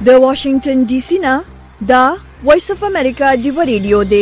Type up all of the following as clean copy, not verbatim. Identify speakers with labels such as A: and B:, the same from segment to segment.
A: د واشنگټن ډي سي نه دا وایس اف امریکا ډیو ریډیو دی.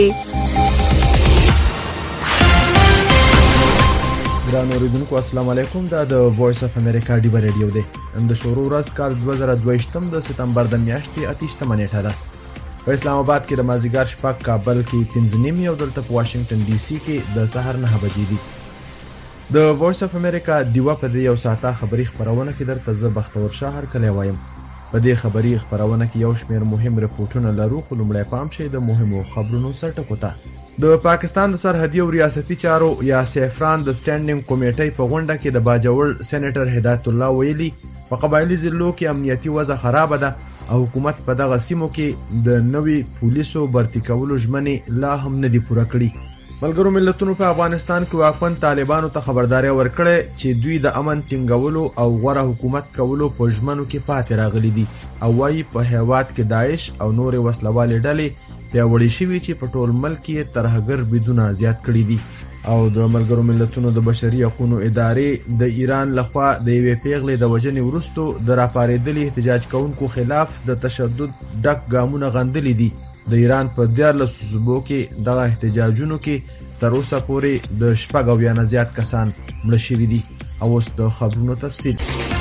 B: ګران اوریدونکو السلام علیکم. دا د وایس اف امریکا ډیو ریډیو دی. د شروع ورځ کال 2022 د سپتمبر د میاشتې 28 نیټه ده. په اسلام آباد کې د مازیګر شپږ، کابل کې 5:30 او دلته په واشنگټن ډي سي کې د سحر 9 بجې دي. د وایس اف امریکا ډیو په دې یو ساعته خبري خبرونه کې درته زه بختور شاه هر کله وایم. په دې خبري خبرونه کې یو شمېر مهم رپورټونه لرو، خو لومړی پام شي د مهمو خبرونو سرټکو ته. د پاکستان د سرحدي او ریاستي چارو یا سیفران د سټینډینګ کمیټې په غونډه کې د باجوړ سېنیټر هدایت الله ویلي په قبایلی ضلعو کې امنیتي وضع خراب ده او حکومت په دغه سیمو کې د نوي پولیسو برتی کولو ژمنې لا هم نه دي پوره کړي. ملګرو ملتونو په افغانستان کې واکمن طالبانو ته خبرداري ورکړې چې دوی د امن ټینګولو او غوره حکومت کولو په ژمنو کې پاتې راغلي دي او وايي په هیواد کې داعش او نورې وسلوالې ډلې پیاوړې شوي چې په ټول ملک کې ترهګر بریدونه زیات کړي دي. او د ملګرو ملتونو د بشري حقوقو ادارې د ایران لخوا د یوې پیغلې د وژنې وروسته د راپارېدلي احتجاج کوونکو خلاف د تشدد ډک ګامونه غندلي دي. د ایران په 14 صوبو کې دغه احتجاجونو کې تر اوسه پورې د 90 نه زیات کسان مړه شوي دي. او اوس د خبرونو تفصیل.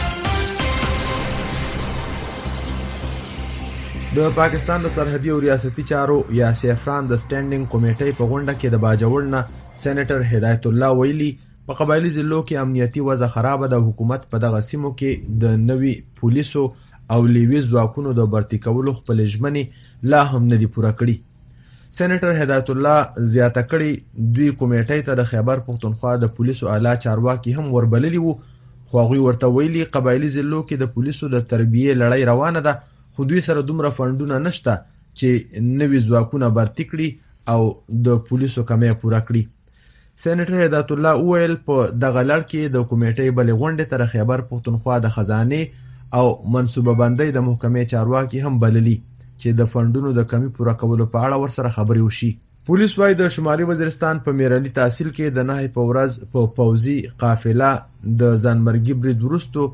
B: د پاکستان د سرحدي او ریاستي چارو یا سیفران د سټینډینګ کمیټې په غونډه کې د باجوړ نه سېنیټر هدایت الله ویلي په قبایلی ضلعو کې امنیتي وضع خراب ده. حکومت په دغه سیمو کې د نوي پولیسو او لیوي ځواکونو د برتی کولو خپل ژمنې لا هم نه دي پوره کړي. سېنیټر هدایت الله زیاته کړي دوی کمیټې ته د خیبر پښتونخوا د پولیسو اعلی چارواکي هم وربللي وو، خو هغوی ورته ویلي قبایلی ضلعو کې د پولیسو د تربیې لړۍ روانه ده، خو دوی سره دومره فنډونه نشته چې نوي ځواکونه برتی کړي او د پولیسو کمې پوره کړي. سېنیټر هدایت الله وویل په دغه لړ کې د کمیټې بلې غونډې ته د خیبر پښتونخوا د خزانې او منصوبه بندۍ د محکمې چارواکي هم بللي چې د فنډونو د کمی پوره کولو په اړه ورسره خبرې وشي. پولیس وايي د شمالي وزیرستان په میرالي تحصیل کې د 9 په ورځ په پوځي قافله د ځانمرګي برید وروسته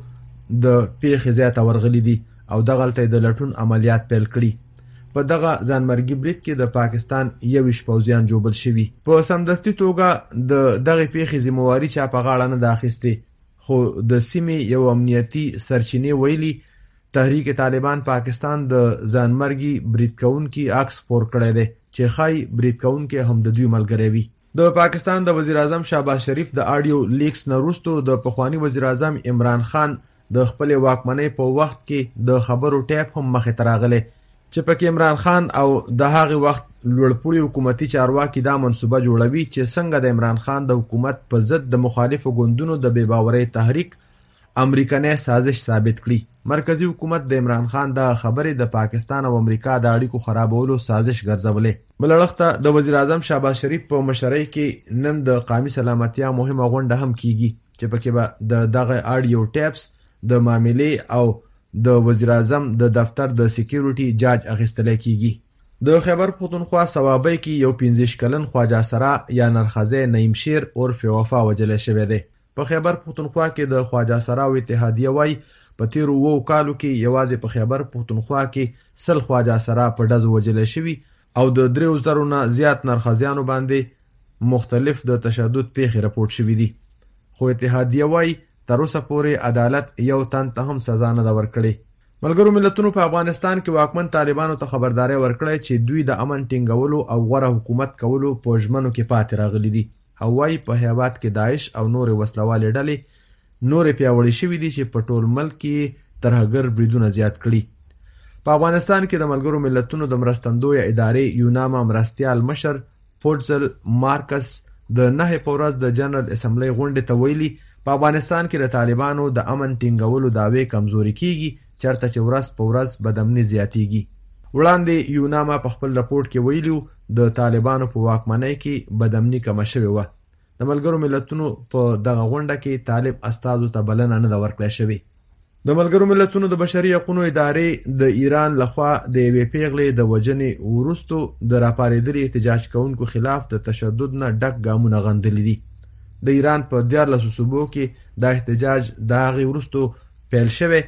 B: د پیښې زیاته ورغلي دي او دغلته د لټون عملیات پیل کړي. په دغه ځانمرګي برید کې د پاکستان 21 پوځیان جوړل شوي. په سمدستي توګه د دغه پیښې ذمہواری چا په غاړه نه ده اخیستې، خو د سیمې یو امنیتي سرچینې ویلي تحریک طالبان پاکستان د ځانمرګي برید کوونکي عکس خپور کړی دی چې ښایي برید کوونکي هم د دوی ملګری وي. د پاکستان د وزیر اعظم شهباز شریف د آډیو لیکس نه وروسته د پخوانی وزیر اعظم عمران خان د خپل واکمنۍ په وخت کې د خبرو ټیپ هم مخې ته راغلی چې پکې عمران خان او د هغې وخت لوړپوړي حکومتي چارواکي دا منصوبه جوړوي چې څنګه د عمران خان د حکومت په ضد د مخالفو ګوندونو د بې باورۍ تحریک امریکنی سازش ثابت کړي. مرکزی حکومت د عمران خان د خبرې د پاکستان او امریکا د اړیکو خرابولو سازش ګرځولې. بل اړخته د وزیر اعظم شهباز شریف په مشرۍ کې نن د قومي سلامتیا مهمه غونډه هم کیږي چې پکې به دغه آډیو ټیپس د معاملې او د وزیر اعظم د دفتر د سکیورټي جاج اخیستل کیږي. د خیبر پښتونخوا صوابۍ کې یو 15 کلن خواجه سرا یا نرخزه نعیم شیر عرف وفا وجل شوی دی. په خیبر پښتونخوا کې د خواجه سرا او اتحادیه وای په تیرو 2 کالو کې یوازې په خیبر پښتونخوا کې 100 خواجه سرا په ډزو وجل شوی او د 3000 نه زیات نرخزیانو باندې مختلف د تشدد پیښې راپورټ شوې دي. خو اتحادیه وای تر اوسه پورې عدالت یو تن ته هم سزا نه ورکړي. ملګرو ملتونو په افغانستان کې واکمن طالبانو ته خبرداري ورکړې چې دوی د امن ټینګولو او غوره حکومت کولو په ژمنو کې پاتې راغلي دي او وايي په هیواد کې داعش او نورې وسلوالې ډلې نورې پیاوړې شوي دي چې په ټول ملک کې ترهګر بریدونه زیات کړي. په افغانستان کې د ملګرو ملتونو د مرستندویه ادارې یوناما مرستیال مشر فورزل مارکس د 9 په ورځ د جنرال اسمبلی غونډې ته ویلي په افغانستان کې د طالبانو د امن ټینګولو دعوې کمزوري کیږي چرته چې ورځ په ورځ بدامني زیاتیږي. وړاندې یوناما په خپل راپورټ کې ویلو د طالبانو په واکمنۍ کې بدامني کمه شوې وه. د ملګرو ملتونو په دغه غونډه کې طالب استازو ته بلنه نه ده ورکړې شوې. د ملګرو ملتونو د بشري حقوقو ادارې د ایران لخوا د یوې پیغلې د وژنې وروسته د راپارېدلي احتجاج کوونکو خلاف د تشدد نه ډک ګامونه غندلي دي. د ایران په 14 صوبو کې دا احتجاج د هغې وروسته پیل شوی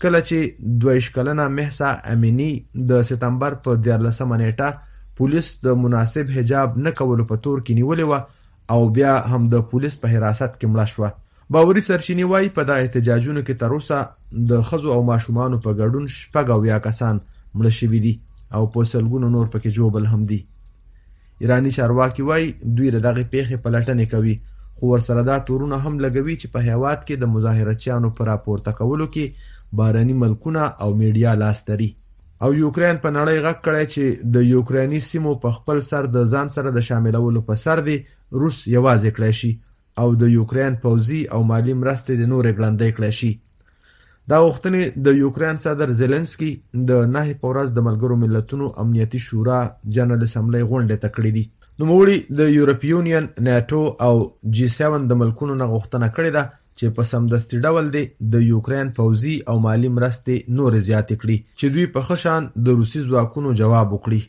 B: کله چې 22 کلنه مهسا امینی د سپتمبر په 14 نیټه پولیس د مناسب حجاب نه کولو په تور کې نیولې وه او بیا هم د پولیس په حراست کې مړه شوه. باوري سرچینې وایي په دغه احتجاجونو کې تر اوسه د ښځو او ماشومانو په ګډون 80 کسان مړه شوي دي او په سلګونو نور پکې ژوبل هم دي. ایراني چارواکي وایي دوی د دغې پیښې پلټنې کوي، خو ورسره دا تورونه هم لګوي چې په هیواد کې د مظاهرچیانو په راپورته کولو کې بهرني ملکونه او میډیا لاس لري. او یوکرین په نړۍ غږ کړی چې د یوکریني سیمو په خپل سر د ځان سره د شاملولو په سر دی روس یوازې کړی شي او د یوکرین پوځي او مالی مرستې د نورې ګړندۍ کړی شي. دا غوښتنې د یوکرین صدر زيلنسکي د 9 په ورځ د ملګرو ملتونو امنیتي شورا جنرال اسمبلی غونډې ته کړې دي. نوموړي د یورپ یونین، نیټو او G7 د ملکونو نه غوښتنه کړې ده چې په سمدستي ډول دی د یوکرین پوځي او مالی مرستې نورې زیاتې کړي چې دوی په ښه شان د روسي ځواکونو جواب وکړي.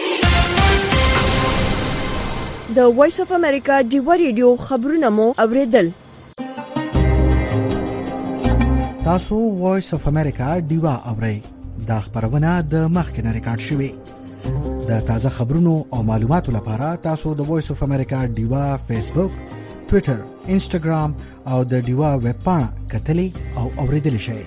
A: د وایس اف امریکا ډیوا ریډیو خبرونه مو اوریدل.
C: تاسو وایس اف امریکا ډیوا اورئ. دا خبرونه د مخکنه ریکارډ شوې. د تازه خبرونو او معلوماتو لپاره تاسو د وایس اف امریکا ډیوا فیسبوک، ټوئیټر، انسټاګرام او د ډیوا ویب پاڼه کتلی او اوریدلی شئ.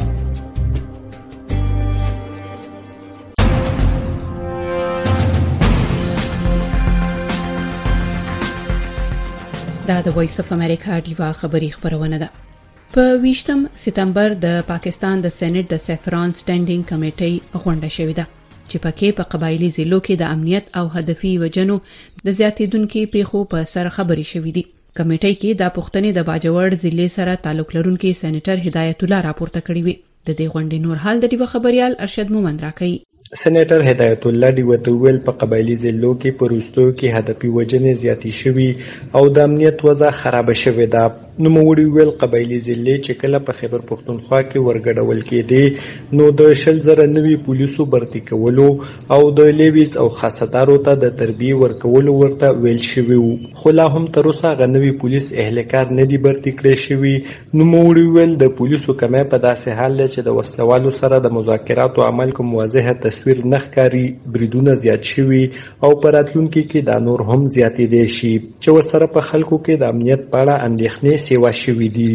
D: دا د وایس اف امریکا ډیوا خبری خبرونه ده. په 20 سپتمبر د پاکستان د سېنات د سیفران سټینډینګ کمیټې غونډه شوې ده چې پکې په قبایلی ضلعو کې د امنیت او هدفي وجنو د زیاتېدونکو پیښو په سر خبري شوې دي. کمیټې کې د پښتنې د باجوړ ضلع سره تعلق لرونکي سېنیټر هدایت الله راپورته کړی وي. د دې غونډې نور حال د ډیوا خبريال ارشد مومند راکړي.
E: سېنیټر هدایت الله دیوتویل په قبایلی ضلعو کې پروستو کې هدفي وجنې زیاتې شوي او د امنیت وضع خراب شوې ده. نوموړي ویل قبایلی ضلع چې کله په خیبر پښتونخوا کې ورګډول کېدې نو د 10,000 نوي پولیسو برتي کولو او د لیویز او خاصدارو ته د تربیه ورکولو ورته ویل شوی وو، خو لا هم تر اوسه غنوي پولیس اهلکار نه دي برتي کړی شوي. نوموړي ویل د پولیسو کمه په داسې حال چې د وسلوالو سره د مذاکراتو عمل کوم واضحه تصویر نخکاری، بریدونه زیات شوي او په راتلونکي کې دا نور هم زیاتېدای شي چې ورسره په خلکو کې د امنیت په اړه اندېښنې سیوا شوي دي.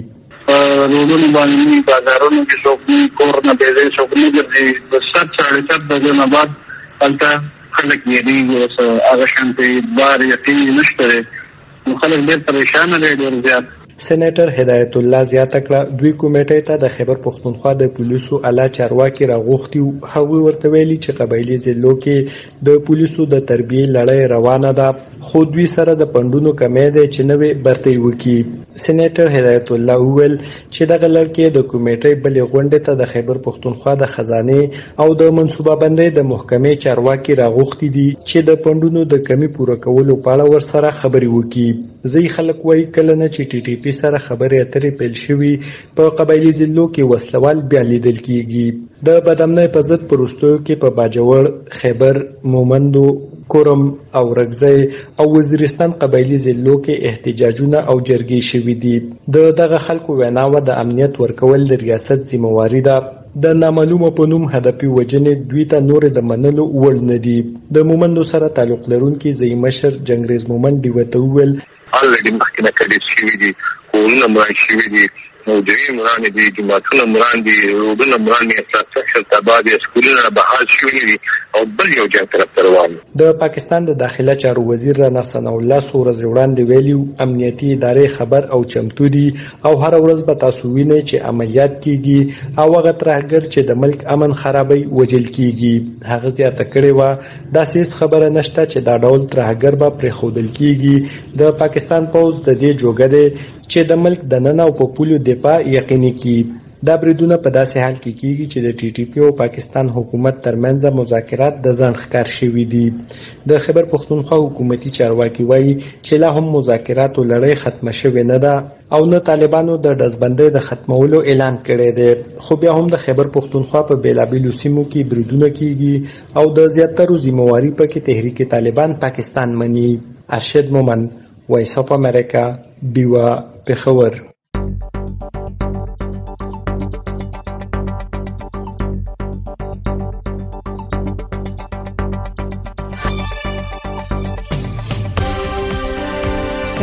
F: روډونو باندې بازارونو کې څوک کور نه بېځایه څوک نه ګرځي. د 7:30 بجې نه بعد هلته خلک یېرېږي، هغه شانتې بار یقین نشته دی، نو خلک ډېر پریشانه دي ډېر زیات.
E: سېنیټر هدایت الله زیاته کړه دوی کمیټې ته د خیبر پښتونخوا د پولیسو اعلی چارواکي راغوښتي. هغوی ورته ویلي چې قبایلی ضلعو کې د پولیسو د تربیې لړۍ روانه ده، خو دوی سره د پندونو کمی دی چې نوې برتۍ وکړي. سېنیټر هدایت الله وویل چې دغه لړکې د کمیټې بلې غونډې ته د خیبر پښتونخوا د خزانې او د منصوبه بندۍ د محکمې چارواکي راغوښتي دي چې د پندونو د کمی پوره کولو په اړه ورسره خبرې وکړي. ځینې خلک وایي کله نه چې TTP سره خبرې اترې پیل شوي په قبایلی ضلعو کې وسلوال بیا لیدل کیږي. د بدامنۍ په ضد پروستیو کې په باجوړ، خیبر، مومندو، کورم او رګزی او وزیرستان قبایلی ضلعو کې احتجاجونه او جرګې شوي دي. د دغه خلکو ویناوه د امنیت ورکول د ریاست ذمہواری ده. د نامعلومه په نوم هدفي وجنې دوی ته نور د منلو وړ نه دي. د مومندو سره تعلق لرونکي ځای مشر جنګریز مومند دیوته وویل
F: الریډي مخکې نه کړي شوي دي، کورونه مران شوي دي، موضوعي مران دي، جماعتونه مران دي، روډونه مران دي، انفراستراکچر تباه دي، سکولونه بحال شوي دي او بل یو جنګ طرف ته روان دي.
E: د پاکستان د داخله چارو وزیر رانا ثناء الله څو ورځې وړاندې ویلي امنیتي ادارې خبر او چمتو دي او هر ورځ به تاسو وینئ چې عملیات کیږي او هغه ترهګر چې د ملک امن خرابوي وجل کیږي. هغه زیاته کړې وه داسې خبره نشته چې دا ډول ترهګر به پرېښودل کیږي. د پاکستان پوځ د دې جوګه دی چې د ملک دننه او په پولو دفاع یقیني کړي. دا بریدونه په داسې حال کې کیږي چې د TTP او پاکستان حکومت ترمنځ مذاکرات د ځنډ ښکار شوي دي. د خیبر پښتونخوا حکومتي چارواکي وایي چې لا هم مذاکراتو لړۍ ختمه شوې نه ده او نه طالبانو د ډزبندۍ د ختمولو اعلان کړی دی، خو بیا هم د خیبر پښتونخوا په بیلابیلو سیمو کې بریدونه کیږي او د زیاترو ذمہواري پکې تحریک طالبان پاکستان مني. ارشد مومند، وایس اف امریکا، ډیوا، پېښور.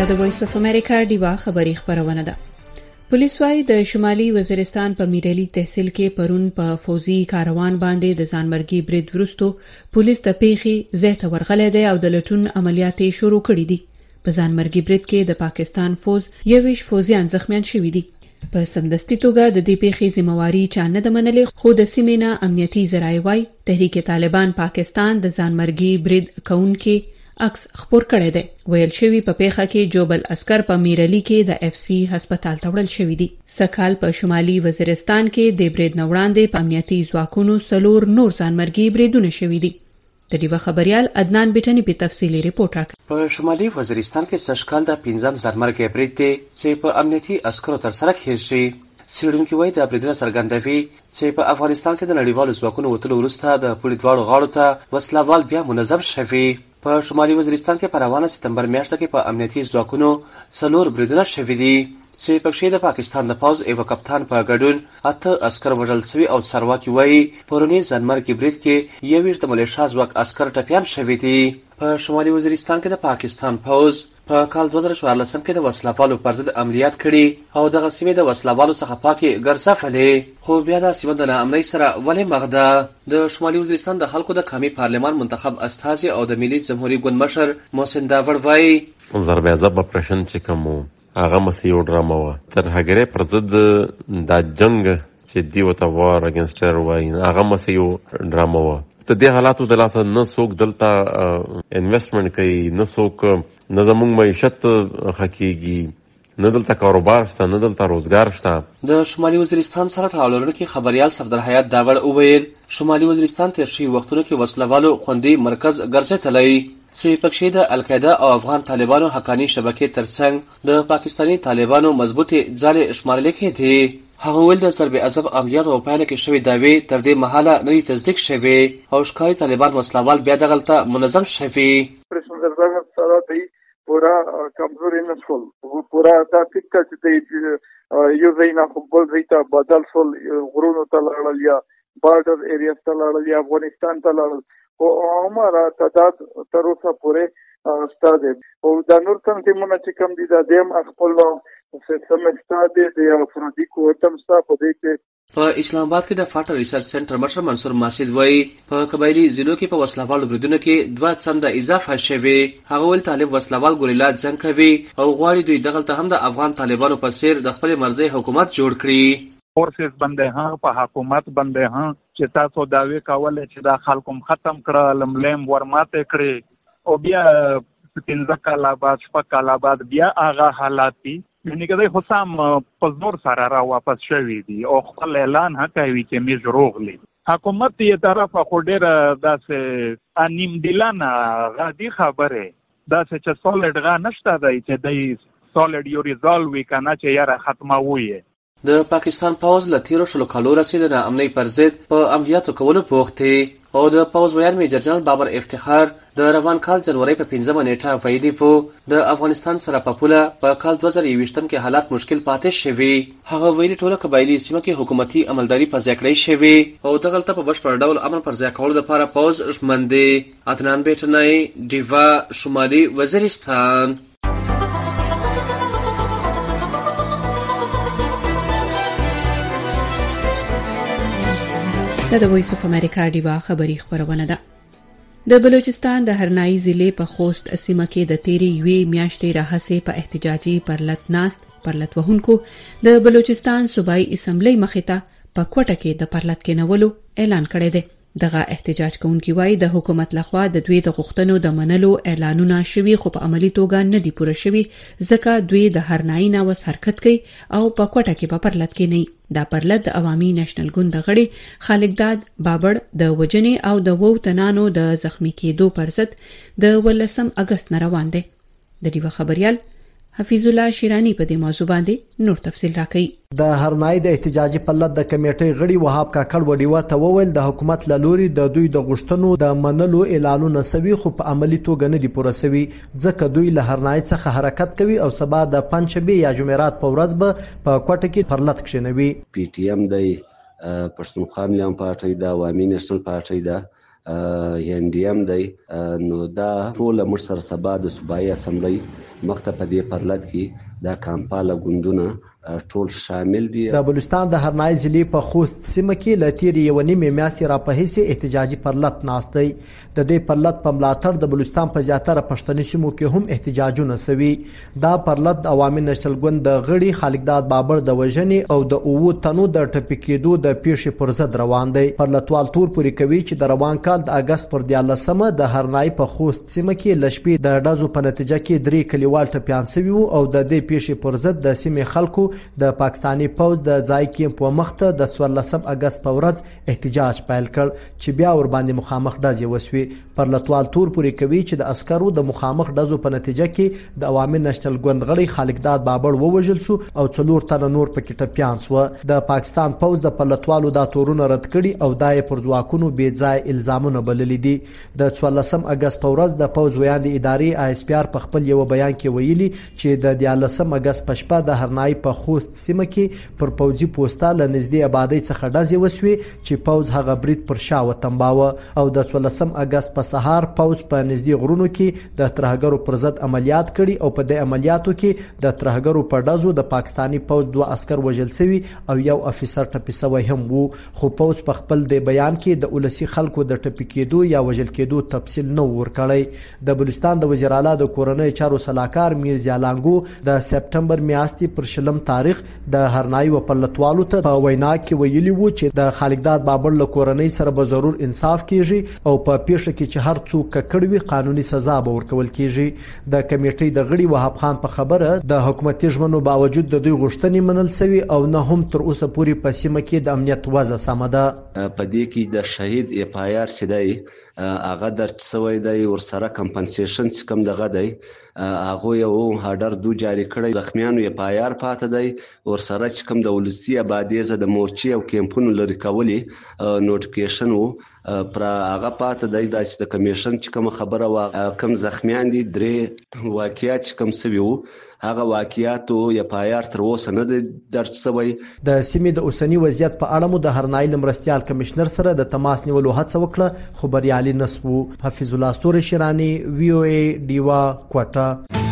D: د وایس اف امریکا ډیوا خبری خبرونه ده. پولیس وايي د شمالي وزیرستان په میرلی تحصیل کې پرون په فوزي کاروان باندې د ځانمرګي برید وروسته پولیس د پیښې زیاته ورغلې ده او د لټون عملیات شروع کړي دي. په ځانمرګي برید کې د پاکستان فوز 21 فوزیان زخمیان شوي دي. په سمدستي توګه د دې پیښې ذمہواری چا نه د منلې، خو د سیمې نه امنیتي ذرایع وايي تحریک طالبان پاکستان د ځانمرګي برید کوونکو عکس خپور کړی دی. ویل شوی په پیښه کې جوبل عسكر په میرلی کې د اف سی هسپتال ته وړل شوی دي. سکهال په شمالي وزیرستان کې د برید نه وړاندې په امنیتي ځواکونو 4 نور ځانمرګي بریدونه شوي دي. د ډیوا خبريال عدنان بیٹنی په تفصیلی ریپورت راکړ.
G: په شمالي وزیرستان کې سشکال د 15 ځانمرګي برید دی چې په امنیتي عسکرو تر سره کېږي شي. څېړونکي وایي د بریدونو څرګندوي چې په افغانستان کې د نړیوالو ځواکونو وتلو وروسته د پولیس دواړو غاړو ته وسلوال بیا منظم شوي. په شمالي وزیرستان کې په روانه سپتمبر میاشت کې په امنیتي ځواکونو 4 بریدونه شوي دي چې پکې د پاکستان د پوز ایو کپتان په ګډون 8 عسكر وژل شوي او سرواکي وایي پرونی ځانمرګي برید کې 21 د ملیشیا ځواک عسكر ټپيان شوي دي. په شمالي وزیرستان کې د پاکستان پوز په کال 2014 کې د وسلوالو پر ضد عملیات کړي او دغه سیمې د وسلوالو څخه پاکي ګرځولې، خو بیا د سیمه د ناامنۍ سره ولې مخ ده. د شمالي وزیرستان د خلکو د قومي پارلمان منتخب استازي او د ملي جمهوریت ګوند مشر محسن داور وایي
H: ضربه ضرب اپریشن چې کوم هغه مسی یو ډرامه و تر هغه پر ضد د جنگ چې دی وته وار اگینسټر وای هغه مسی یو ډرامه و. ته د حالاتو د لاسه نه څوک دلته انویسټمنټ کوي، نه څوک نه زموږ معیشت خکېږي، نه دلته کاروبار شته، نه دلته روزګار شته.
G: د شمالي وزیرستان سره تړاو لرونکي خبريال صفدر حیات داور وویل شمالي وزیرستان تر شي وختونو کې وسلوالو خوندي مرکز ګرځېدلی چې پکې د القاعده او افغان طالبانو حقانی شبکې ترڅنګ د پاکستانی طالبانو مضبوطي ځالې شمارل کېدي. هغه ول د ضرب عذاب عملیات او پایله کې شوی داوی تر دې مهاله نه تصدیق شوی او ښکاري طالبان وسلوال بیا دغلطه منظم شوی.
I: پورا کمزوري نه شول، پورا دا فکر چې یو ځای نه بل ځای ته بدل شول، غرونو ته لاړل یا بارډر ایریا ته لاړل یا افغانستان ته لاړل، او عمره تعداد تر اوسه پورې شته دی. او دا نور تنظیمونه چې کوم دي دا دیم خپل سیستم استاد دی او افرادي قوت هم شته په دې کې.
G: په اسلام آباد کې د فاټر ریسرچ سنټر مشر منصور ماسید وایي په قبایلی ضلعو کې په وسلوالو بریدونو کې 2 چنده اضافه شوي. هغه ول طالب وسلوال ګوریلا جنگ کوي او غواړي دوی دغلته هم د افغان طالبانو په څیر د خپل مرزي حکومت جوړ کړي.
J: فورسز باندې ها په حکومت باندې ها چې تاسو داوی کول چې دا خلکو ختم کړه، لملم ورماته کړي او بیا 15 کاله بعد 6 کاله بعد بیا هغه حالات دي یعنی کدی خو سم په زور سره را واپس شوي دي او خپل اعلان کوي چې موږ روغلي. حکومت یې طرف خو ډېر داسې انیم دلانه غادي خبره داسې چې سولید غا نشته دی چې دی سولید یو ریزالو وي کنه چې یاره ختموي.
G: د پاکستان پوز له 13 کالو رسید د امنیت پر ضد په عملیاتو کولو بوخت او د پوز ویان میجر جنرال بابر افتخار د روان کال جنوري په 15 نیټه ویلي وو د افغانستان سره په پوله په کال 2020 کې حالات مشکل پاتې شوي. هغه ویلي ټوله قبایلی سیمه کې حکومتي عملداري په ځای کړی شوی او دغلته په بشپړ ډول امن پر ځای کولو لپاره پوز ژمن دی. عدنان بیٹنی ډیوا شمالي وزیرستان.
D: د وایس اف امریکا ډیوا خبری خبرونه ده. د بلوچستان د هرنائی ضلع په خوست سیمه کې د تیری یوې میاشتې راهسې په احتجاجي پرلت وهونکو د بلوچستان صوبایي اسمبلی مخې ته په کوټه کې د پرلت کېنولو اعلان کړی دی. دغه احتجاج کوونکي وایي د حکومت لخوا د دوی د غوښتنو د منلو اعلانونه شوي خو په عملی توګه نه دي پوره شوي ځکه دوی د هرنائی نه وس حرکت کوي او په کوټه کې په پرلت کې نه. دا پرلت د عوامي نېشنل ګوند د غړي خالقداد بابړ د وجنې او د 2 تنانو د زخمی کېدو پر ضد د 18 اگست نه روان دی. د ډیوا خبريال حفیظ الله شیرانی په دې موضوع باندې نور تفصیل راکړي.
K: د هرنائی د احتجاجي پلت د کمیټې غړي وهاب کاکړ وډیوا ته وویل د حکومت له لوري د دوی د غوښتنو د منلو اعلانونه سوي خو په عملی توګه نه دي پوره سوي ځکه دوی له هرنائی څخه حرکت کوي او سبا د پنځشنبه یا جمعرات په ورځ به په کوټه کې پرلت کښینوي.
L: پی ټی ایم د پښتونخوا ملي پارټي د عوامي نېشنل پارټي د NDM دی نو دا ټول مشر سبا د صوبایي اسمبلی مخته په دې پرلط کې دا کامپاله ګوندونه ټول شامل دي.
K: د بلوچستان د هرنای ضلع په خوست سیمه کې ل تیر یو نیمه میاشتې را په هیڅ احتجاجي پرلط ناستي. د دې پرلط په ملاتړ د بلوچستان په زیاتره پښتني سیمو کې هم احتجاجونه سوي. دا پرلط د عوامي نېشنل ګوند د غړي خالقداد بابر د وژنې او د اوو تنو د ټپي کېدو د پیښې پر ضد روان دی. پرلطوال تور پورې کوي چې د روان کال د اگست پر 14مه د هرنای په خوست سیمه کې ل شپې د ډزو په نتیجه کې 3 کلیوال ټپيان شوي او د دې پیښې پر ضد د سیمې خلکو د پاکستاني پوز د ځای کې په مخته د 14 اگست په ورځ احتجاج پیل کړ چې بیا ور باندې مخامخ ډزې وسوي. پرلطوال تور پورې کوي چې د عسکرو د مخامخ ډزو په نتیجه کې د عوامي نېشنل ګوند غړي خالقداد بابر ووژل سو او 4 تنه نور پکې ټپيان سو. د پاکستان پوز د پرلطوالو د تورونه رد کړي او دای پر ځواکونو بې ځای الزامونه بللي دي. د 14 اگست په ورځ د پوز ویاندې ادارې ISPR په خپل یو بیان کې ویلي چې د 14 اگست په شپه د هرنای په خوست سیمه کې پر پوځي پوسټه ل نږدې آبادی څخه ډزې وسوي چې پوز هغه برید پر شا وتمباوه او د 14 اگست په سهار پوز په نږدې غرونو کې د ترهګرو پر ضد عملیات کړي او په دې عملیاتو کې د ترهګرو په ډزو د پاکستاني پوز 2 عسكر وژل شوي او یو افیسر ټپي شوی هم وو. خو پوز په خپل د بیان کې د ولسی خلکو د ټپي کېدو یا وژل کېدو تفصیل نه ورکړی. د بلوچستان د وزیر اعلی د کورنۍ چارو صلاحکار میرزا لانګو د سپټمبر میاشتې پر شلم تاریخ د هرنای و پرلطوالو ته په وینا کې ویلي وو چې د خالقداد بابر له کورنۍ سره به ضرور انصاف کیږي او په پیښه کې چې هر څوک ککړ وي قانوني سزا به ورکول کیږي. د کمیټې د غړي وهاب خان په خبره د حکومتي ژمنو باوجود د دوی غوښتنې منل سوي او نه هم تر اوسه پورې په سیمه کې د امنیت وضع سمه ده.
L: په دې کې د شهید FIR سیدای هغه درج شوی دی ورسره کمپنسیشن کم دغه دی هغه یو هډر دو جاری کړی زخمیانو FIR پاته دی ورسره چې کم د ولسی آبادی ز د مورچې او کیمپونو لري کولی نوټیفیکیشن وو پر هغه پاته دی د کمیشن چې کوم خبره وا کم زخمیان دي 3 واقعیات کم سوي وو هغه واقعیاتو FIR تر اوسه نه درج شوی.
K: د سیمې د اوسنی وضعیت په اړه مو د هرنای لمرستيال کمشنر سره د تماس نیولو هڅه وکړه خو بریالي نسو. حفیظ الله استوري شیرانی VOA دیوا کوټا.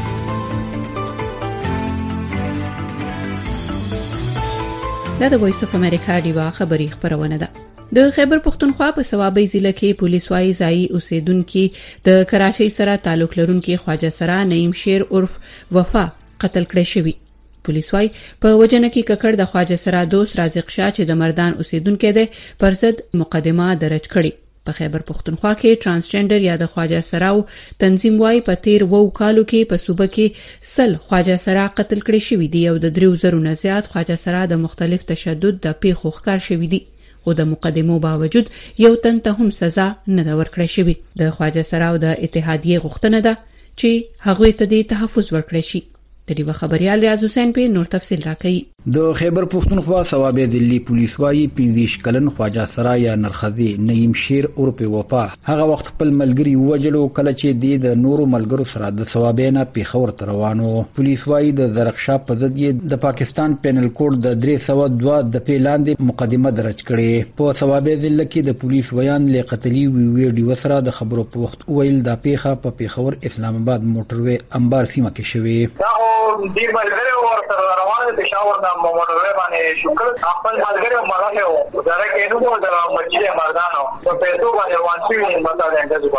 D: دا د وایس اف امریکا دیوا خبری خبرونه ده. د خیبر پختونخوا په صوابۍ ضلع کې پولیس وايي ځای اوسیدونکو د کراچۍ سره تعلق لرونکو خواجه سرا نعیم شیر عرف وفا قتل کړی شوی. پولیس وايي په وجنه کې ککړ د خواجه سرا دوست رازق شاه چې د مردان اوسیدونکو دی پر ضد مقدمه درج کړي. په خیبر پختونخوا کې ترانسجنډر یا د خواجه سراو تنظیم وايي په تیر وو کالو کې په صوبه کې سل خواجه سرا قتل کړي شوی دی او د 3000 نه زیات خواجه سرا د مختلف تشدد د پیښو ښکار شوی دی. خو د مقدمو باوجود یو تن ته هم سزا نه دا ورکړی شوی. د خواجه سراو د اتحادیه غوښتنه ده چې هغوی ته د تحفظ ورکړي شي. د دې خبريال ریاض حسین په نور تفصیل راکړي.
M: د خیبر پختونخوا صوابۍ ضلع پولیس وايي 15 کلن خواجه سرا یا نرخذي نعیم شیر عرف وفا هغه وخت خپل ملګری وجلو کله چې د نورو ملګرو سره د صوابۍ نه پیښور ته روانو. پولیس وايي د زرخشا په ضد د پاکستان پینل کوډ د 302 د پیلاندې مقدمه درج کړي. په صوابۍ ضلع کې د پولیس ویان لقتلی ویډیو سره د خبرو په وخت ویل د پیښه په پیښور اسلام آباد موټروي انبار سیمه کې شوی.
N: ډیر ملګری ورسره روان دي پېښور د موټروي باندې شکر خپل ملګری مرغه و دا کې نو د مسجد مردانو په پیسو باندې روان شي مطلب انګلیسي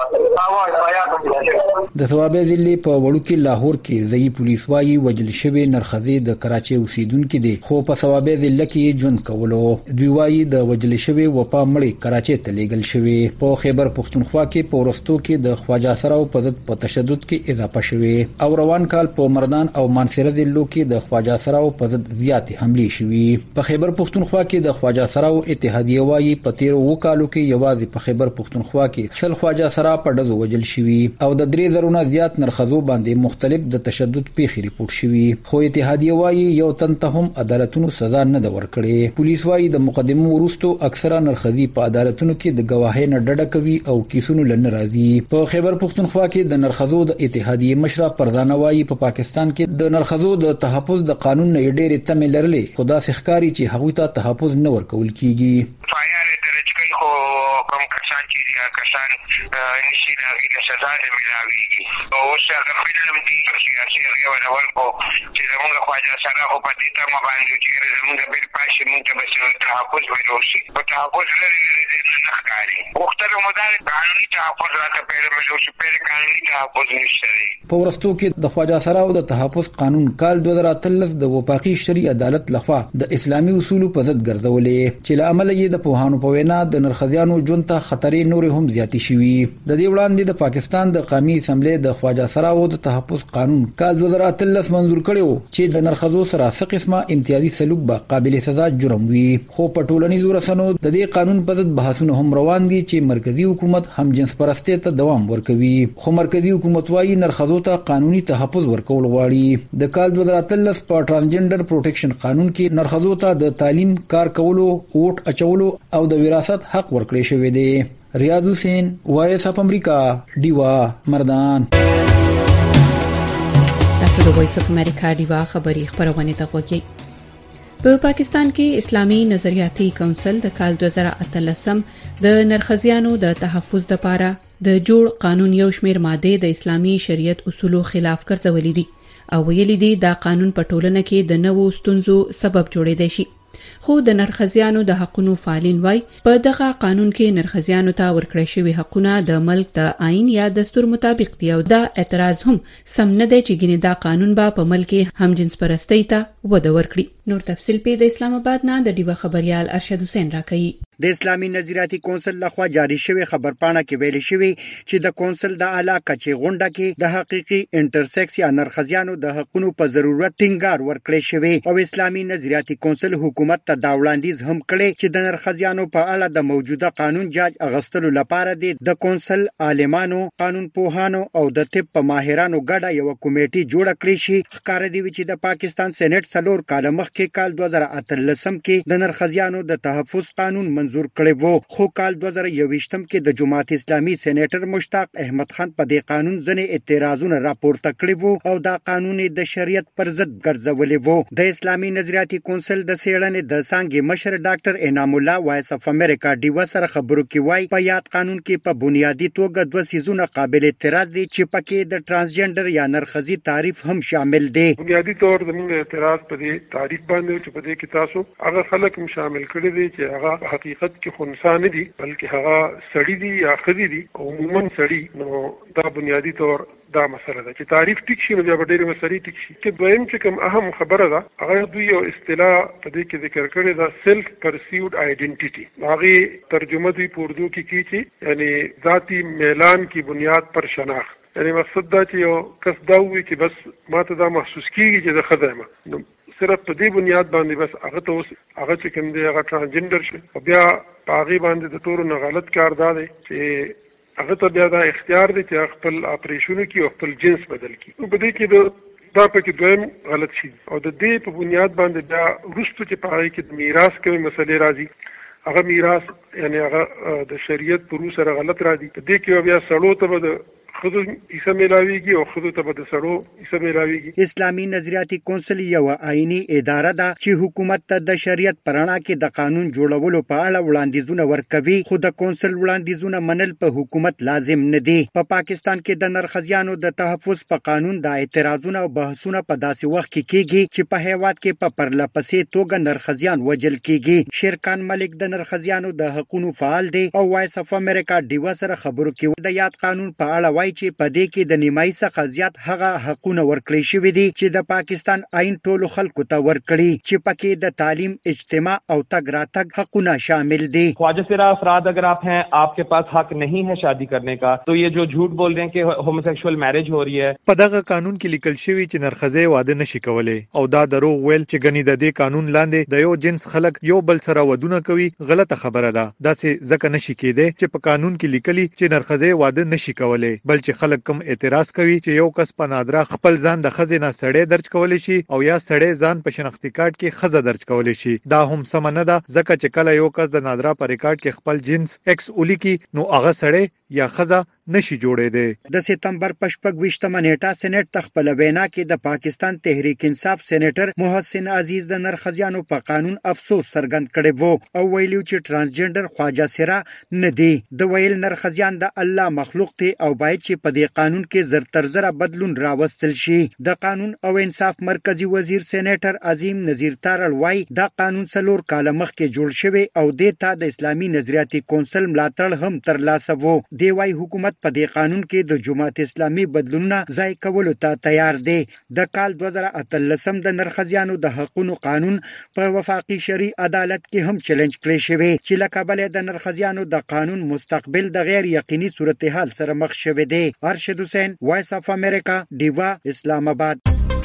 N: وايي.
M: د صوابۍ ضلع په وړوکی لاهور کې ځای پولیس وايي وجل شوی نرخذي د کراچۍ اوسیدونکو دي خو په صوابۍ ضلع کې ژوند کولو. دوی وايي د وجل شوی وپا مړی کراچۍ ته لیږل شوی. په خیبر پختونخوا کې په ورستو کې د خواجه سراو په ضد په تشدد کې اضافه شوی او روان کال په مردان او مانسره ضلعو کې د خواجه سراو په ضد زیاتې حملې شوې. په خیبر پختونخوا کې د خواجه سراو اتحادیه وايي په تیر وکالو کې یوازې په خیبر پختونخوا کې سل خواجه سرا په ډزو وجل شوي او د 3000 نه زیات نرخذو باندې مختلف د تشدد پیښې ریپورت شوي. خو اتحادیه وايي یو تن ته هم عدالتونو سزا نه ده ورکړې. پولیس وايي د مقدمو وروستو اکثره نرخذي په عدالتونو کې د گواهۍ نه ډډه کوي او کیسونو لنه راځي. په خیبر پختونخوا کې د نرخذو د اتحادیه مشره پردانه وايي په پاکستان کې د نرخذو د تحفظ د قانون نه ډېرې تمې لرلې خو دا ښکاري چې هغوی ته تحفظ نه ورکول کیږي.
N: فایار درج کوي خو
O: کوم کسان چې دي کسان نشي هغوی له سزا نه ملاویږي. اوس هغه فلم دي سیاسي هغې ورول کو چې زمونږ خواجه سره خو په دې تمه باندې چې زمونږ بل پاشي مونږ ته به تحفظ ویلوشي په تحفظ لرې نه ښکاري. غوښتنه مو دا قانوني تحفظ راته پیدا ملوشي پیدا قانوني تحفظ نشته دی.
M: په وروستو کې د خواجه سراو د تحفظ قانون کال 2013 د وفاقي شرعي عدالت لخوا د اسلامي اصولو په ضد ګرځولې چې له امله یې د پوهانو په وینا د نرخزیانو ژوند ته خطرې نورې هم زیاتې شوې. د دې وړاندې د پاکستان د قومي اسمبلی د خواجه سراو د تحفظ قانون کال 2013 منظور کړو چې د نرخزو سره څه قسمه امتیازي سلوک به قابل سزا جرم وي. خو په ټولنیزو رسنیو د دې قانون په ضد بحثونه هم روان دي چې مرکزی حکومت هم جنس پرستی ته دوام ورکوي. خو مرکزی حکومت وايي نرخزو ته قانوني تحفظ ورکول غواړي. د کال 2013 په ټرانسجنډر پروټیکشن قانون کې نرخزو ته د تعلیم، کار کولو، ووټ اچولو او د وراثت حق ورکړی شوی دی. ریاض حسین، وایس اف امریکا، ډیوا مردان.
D: تاسو د وایس اف امریکا ډیوا خبری خبرونه ته وګورئ. په پاکستان کې اسلامي نظریاتي کونسل د کال 2013 د نرخزیانو د تحفظ لپاره د جوړ قانون یو شمېر ماده د اسلامي شریعت اصولو خلاف ګرځولې دي او ویلي دي دا قانون په ټولنه کې د نوو ستونزو سبب جوړېدای شي. خو د نرخزیانو د حقونو فعالین وای په دغه قانون کې نرخزیانو ته ورکړی شوی حقونه د ملک د آئین یا دستور مطابق دي او دا اعتراض هم سم نه دی چې ګینه دا قانون به په ملک هم جنس پرستی ته وده ورکړي. نور تفصیل په د اسلام آباد نه د ډیوه خبريال ارشد حسین راکړي.
P: د اسلامي نظریاتي کونسل لخوا جاری شوی خبرپاڼه کې ویل شوی چې د کونسل د اعلی کچې غونډه کې د حقيقي انټرسیکس یا نرخزیانو د حقونو په ضرورت ټینګار ورکړی شوی او اسلامي نظریاتي کونسل حکومت ته دا وړاندیز هم کړی چې د نرخزیانو په اړه د موجوده قانون جاج اغستلو لپاره د کونسل عالمانو، قانون پوهانو او د طب په ماهرانو ګډه یو کمیټه جوړ کړی شي. ښکار دی چې د پاکستان سېنات 4 کال مخکې کال 2013 کې د نرخزیانو د تحفظ قانون منظور کړی وو. خو کال 2021 کې د جماعت اسلامي سېنیټر مشتاق احمد خان په دې قانون ځنې اعتراضونه راپورته کړی وو او دا قانون د شریعت پر ضد ګرځولې وو. د اسلامي نظریاتي کونسل د سیړنې د څنګه مشر ډاکټر انعام الله وایس اف امریکا ډیوا سره خبرو کې وای په یاد قانون کې په بنیادی توګه 2 سیزونه قابل اعتراض دي چې پکې د ترانسجنډر یا نرخزي تعریف هم شامل دي.
Q: بنیادی طور زموږ اعتراض په دې تعریف باندې چې په دې کې تاسو هغه خلک هم شامل کړي دي چې هغه حقیقت کې خنثی نه دي بلکې هغه سړی دي یا ښځې دي او عموما سړی. نو دا بنیادی طور دا مسله ده چې تعریف ټیک شي نو بیا به ډېرې مسلې ټیک شي. کې دویم چې کوم اهم خبره ده هغه دوی یو اصطلاح په دې کې ذکر کړې ده سیلف پرسیوډ آئیډنټیټي. هغه ترجمه دوی په اردو کې کیږي یعنی ذاتی میلان کی بنیاد پر شناخت. یعنی مقصد دا چې یو کس دا وي چې بس ماته دا محسوس کیږي چې زه ښځه یم نو صرف په دې بنیاد باندې بس هغه ته اوس هغه چې کوم دی هغه ترانسجنډر شي او بیا په هغې باندې د ټولو نه غلط کار دا دی چې هغه ته بیا دا اختیار دی چې خپل اپریشنونه کوي او خپل جنس بدل کړي. نو په دې کې دا پکې دویم غلط شي او د دې په بنیاد باندې بیا وروسته چې په هغې کې د میراث کومې مسلې راځي هغه میراث یعنی هغه د شریعت په روح سره غلط راځي. په دې کې بیا سړو ته به د خودو حصہ ملاویږي او خودو ته به د سړو حصہ ملاویږي.
P: اسلامي نظریاتي کونسل یو آئینی اداره ده چې حکومت ته د شریعت پرانا کې د قانون جوړولو په اړه وړاندیزونه ورکوي. خو د کونسل وړاندیزونه منل په حکومت لازم نه دي. په پاکستان کې د نرخزیانو د تحفظ په قانون د اعتراضونو او بحثونو په داسې وخت کې کیږي چې په هیواد کې په پرلپسې توګه نرخزیان وجل کیږي. شیرخان ملک د نرخزیانو د حقوقو فعال دی او وایس اف امریکا ډیوا سره خبرو کې د یاد قانون په اړه چې په دې کې د نیمایي څخه زیات هغه حقونه ورکړي شوی دي چې د پاکستان آئین ټولو خلکو ته ورکړي چې پکې د تعلیم، اجتماع او تګ راتګ حقونه شامل دي.
R: ख्वाजा सिरा अफराद अगर आप हैं आपके पास हक नहीं है शादी करने का तो ये जो झूठ बोल रहे हैं कि होमोसेक्सुअल मैरिज हो रही है.
S: په دغه قانون کې لیکل شوی چې نرخزه واده نشي کولای او دا دروغ ویل چې غنی د دې قانون لاندې د یو جنس خلک یو بل سره ودونه کوي غلطه خبره ده. دا څه ځکه نشي کېده چې په قانون کې لیکلي چې نرخزه واده نشي کولای بل چې خلک کوم اعتراض کوي چې یو کس په نادره خپل ځان د خزې نه سړی درج کولی شي او یا سړی ځان په شناختی کارت کې خزه درج کولی شي. دا هم سم نه ده ځکه چې کله یو کس د نادره په ریکارډ کې خپل جنس ایکس ولیکي نو هغه سړی یا خزه نشي جوړېدی.
P: د سپتمبر 28 نیټه سېنات تخپل وینا کې د پاکستان تحریک انصاف سېنیټر محسن عزیز د نرخزیانو په قانون افسوس څرګند کړی وو او ویلو چې ترانسجنډر خواجه سره نه دی. د ویل نرخزیان د الله مخلوق ته او باید چې په دې قانون کې زر تر زر بدلون راوستل شي. د قانون او انصاف مرکزی وزیر سېنیټر عظیم نذیر تارړ وایي دا قانون 4 کال مخکې جوړ شوی او د تا د اسلامي نظریاتي کونسل ملاتړ هم ترلاسه وو. دی وايي حکومت په دې قانون کې د جماعت اسلامي بدلونونه ځای کولو ته تیار دی. د کال 2013 د نرخزیانو د حقوقو قانون په وفاقي شرعي عدالت کې هم چیلنج کړی شوی چې لکه د نرخزیانو د قانون مستقبل د غیر یقیني صورتحال سره مخ شوی دی. ارشد حسین، وایس اف امریکا، ډیوا، اسلام آباد.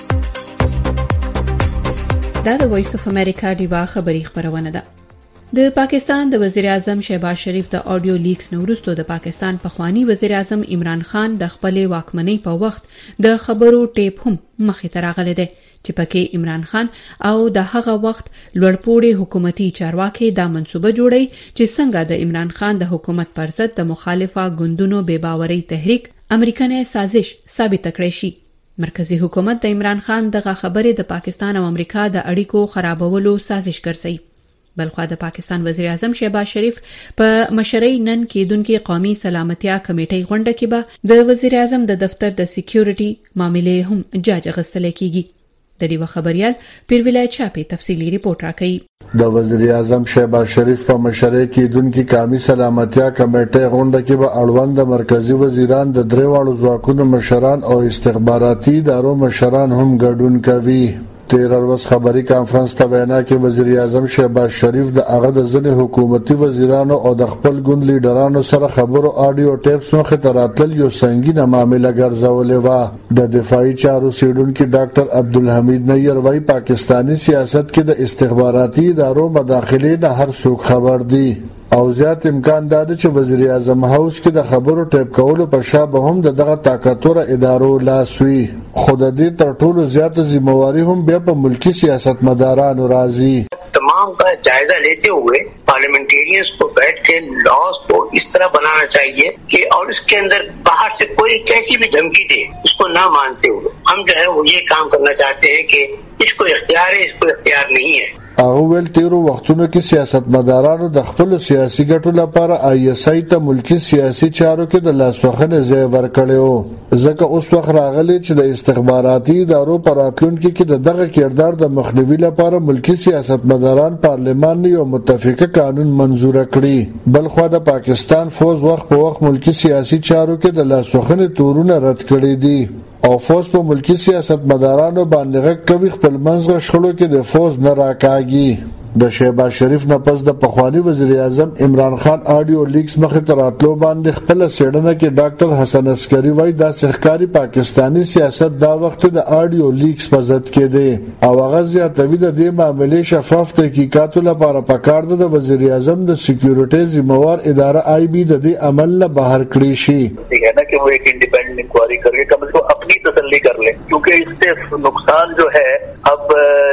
D: دا د وایس اف امریکا ډیوا خبری خبرونه ده. د پاکستان د وزیر اعظم شهباز شریف د آډیو لیکس نورستو د پاکستان پخوانی وزیر اعظم عمران خان د خپل واکمنۍ په وخت د خبرو ټیپ هم مخې ته راغلی دی چې پکې عمران خان او د هغه وخت لوړپوړي حکومتي چارواکي دا منصوبه جوړی چې څنګه د عمران خان د حکومت پر ضد د مخالفه ګوندونو بې باورۍ تحریک امریکایي سازش ثابت کړی شي. مرکزی حکومت د عمران خان دغه خبرې د پاکستان او امریکا د اړیکو خرابولو سازش ګرځي. بلخوا د پاکستان وزیر اعظم شهباز شریف په مشرۍ نن کېدونکې قومي سلامتیا کمیټې غونډه کې به د وزیر اعظم د دفتر د سکیورټي معاملې هم جاج اخیستل کیږي. د ډیوه خبريال پیرولای چاپی تفصیلی ریپورت راکړي.
T: د وزیر اعظم شهباز شریف په مشرۍ کېدونکې قومي سلامتیا کمیټې غونډه کې به اړوند مرکزی وزیران د درېواړو ځواکونو مشران او استخباراتي ادارو مشران هم ګډون کوي. 13 ورځ خبري کانفرنس ته وینا کې وزیر اعظم شهباز شریف د هغه د ځینې حکومتي وزیرانو او د خپل ګوند لیډرانو سره خبرو آډیو ټیپس مخې ته راتلل یو سنگینه معامله ګرځولې وه. د دفاعي چارو څېړونکي ډاکټر عبدالحمید نیر وايي پاکستاني سیاست کې د استخباراتي ادارو مداخلې نه هر څوک خبر دي او زیات امکان دا دی چې وزیر اعظم هاوس کې د خبرو ټیپ کولو په شابه هم دغه طاقتور ادارو لاس وي. خو د دې تر ټولو زیاته ذمہواری هم بیا په ملکی سیاستمدارانو راځي.
U: तमाम का जायजा लेते हुए पार्लियामेंटेरियंस को बैठ के लॉज को इस तरह बनाना चाहिए कि और इसके अंदर बाहर से कोई कैसी भी धमकी दे उसको ना मानते हुए हम जो है वो ये काम करना चाहते हैं कि इसको इख्तियार है, इसको इख्तियार नहीं है.
T: هغه ول تیرو وختونو کې سیاستمدارانو د خپل سیاسي ګټو لپاره ISI ته ملکی سیاسي چارو کې د لاسوخنې ځای ورکړیو. ځکه اوس وخت راغلی چې د استخباراتي ادارو پر راتلونکي کې دغه کردار د مخنیوي لپاره ملکی سیاستمداران پارلمان یو متفقه قانون منزور کړي. بل خو د پاکستان فوج وخت په وخت ملکی سیاسي چارو کې د لاسوخنې تورونه رد کړي دي او فوج په ملکی سیاستمدارانو باندې غږ کوي خپل منځ شخړو کې د فوج نه راکاږي. د شهباز شریف نه پس د پخوانی وزیر اعظم عمران خان آډیو لیکس مخې ته راتلو باندې خپل سیډنه کې ډاکټر حسن عسکری وایي دا سرکاري پاکستانی سیاست دا وخت د آډیو لیکس په ضد کې دی او هغه زیاتوي د دې معاملې شفاف تحقیقاتو لپاره پکار ده د وزیر اعظم د سکیورټي ذمہوار اداره IB د دې عمل نه بهر کړی شي.
U: कहना कि वो एक इंडिपेंडेंट इंक्वायरी करके कम से कम अपनी तसल्ली कर ले क्योंकि इससे नुकसान जो है अब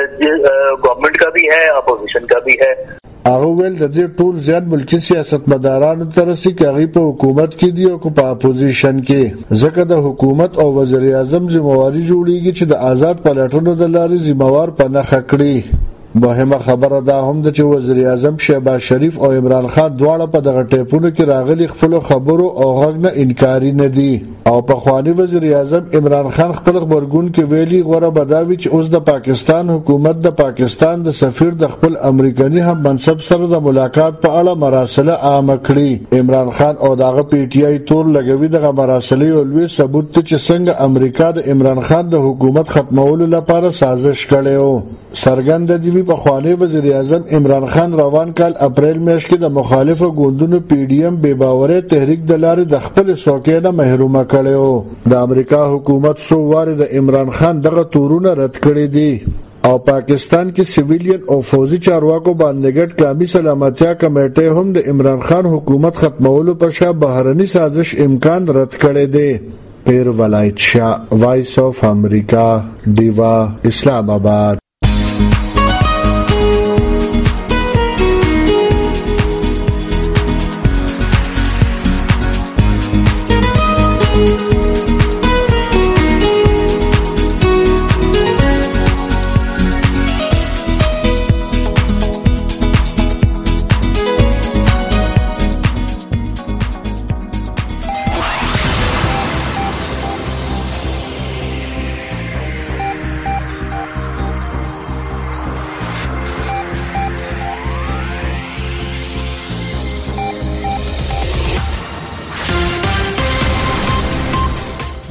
U: गवर्नमेंट का भी है अपोजिशन का भी है.
T: هغه ول د دې ټول زیات ملکی سیاستمدارانو ترسي کوي په حکومت کې دی او په اپوزیشن کې ځکه د حکومت او وزیر اعظم ذمہواری جوړیږي چې د آزاد پلاتونو د لارې ذمہوار په نخښه کړي. مهمه خبره دا هم ده چې وزیر اعظم شهباز شریف او عمران خان دواړه په دغه ټیپونو کې راغلي خپل خبرو او غږ نه انکاري نه دي او په خواني وزیر اعظم عمران خان خپل خبرګون کې ویلي غوړه بداوي چې اوس د پاکستان حکومت د پاکستان د سفیر د خپل امریکایي هم منصب سره د ملاقات په اړه مراسله عام کړي. عمران خان او دغه PTI تور لګوي دغه مراسله یو لوی ثبوت چې څنګه امریکا د عمران خان د حکومت ختمولو لپاره سازش کړي. سرګند دی په خواني وزیر اعظم عمران خان روان کال اپریل میاشت کې د مخالفو ګوندونو PDM بے باورۍ تحریک د لارې د خپل څوکۍ نه محروم کړي. د امریکا حکومت سو واره د عمران خان دغه تورونه رد کړي دي او پاکستان کې سیویلین او فوجي چارواکو باندې ګډ قومي سلامتیا کمیټه هم د عمران خان حکومت ختمولو په شا بهرني سازش امکان رد کړي دي. پیر ولایت شاه، وایس اف امریکا، ډیوا، اسلام آباد.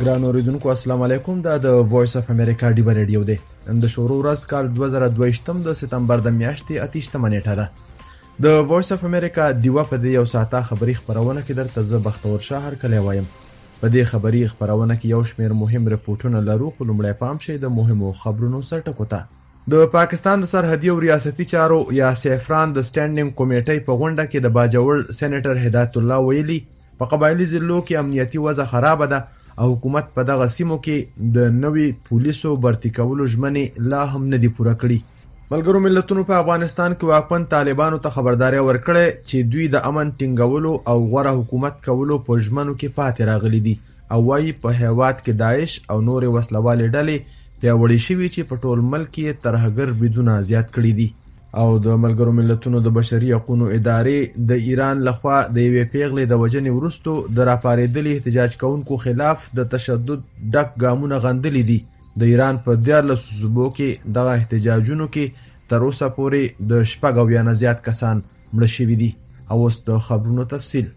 B: ګران اوریدونکو السلام علیکم. دا د وایس اف امریکا ډیبا ریډیو دی. د شروع ورځ کال 2022 د سپتمبر د میاشتې 28 نیټه ده. د وایس اف امریکا ډیوا په دې یو ساعته خبری خبرونه کې درته زه بختور شهر کلی وایم. په دې خبری خبرونه کې یو شمېر مهم رپورټونه لرو، خو لومړی پام شي د مهمو خبرونو سرټکو ته. د پاکستان د سرحدي او ریاستي چارو یا سیفران د سټینډینګ کمیټې په غونډه کې د باجوړ سېنیټر هدایت الله ویلي په قبایلی ضلعو کې امنیتي وضع خراب ده او حکومت په دغه سیمو کې د نوي پولیسو برتی کولو ژمنې لا هم نه دي پوره کړي. ملګرو ملتونو په افغانستان کې واکمن طالبانو ته خبرداري ورکړې چې دوی د امن ټینګولو او غوره حکومت کولو په ژمنو کې پاتې راغلي دي او وايي په هیواد کې داعش او نور وسلوالې ډلې پیاوړې شوي چې په ټول ملک کې ترهګر بریدونه زیات کړي دي. او د ملګرو ملتونو د بشري حقوقو ادارې د ایران لخوا د یوې پیغلې د وژنې وروسته د راپارېدلي احتجاج کوونکو خلاف د تشدد ډک ګامونه غندلي دي. د ایران په 14 صوبو کې دغه احتجاجونو کې تر اوسه پورې د 70 نه زیات کسان مړه شوي دي. او اوس د خبرونو تفصیل.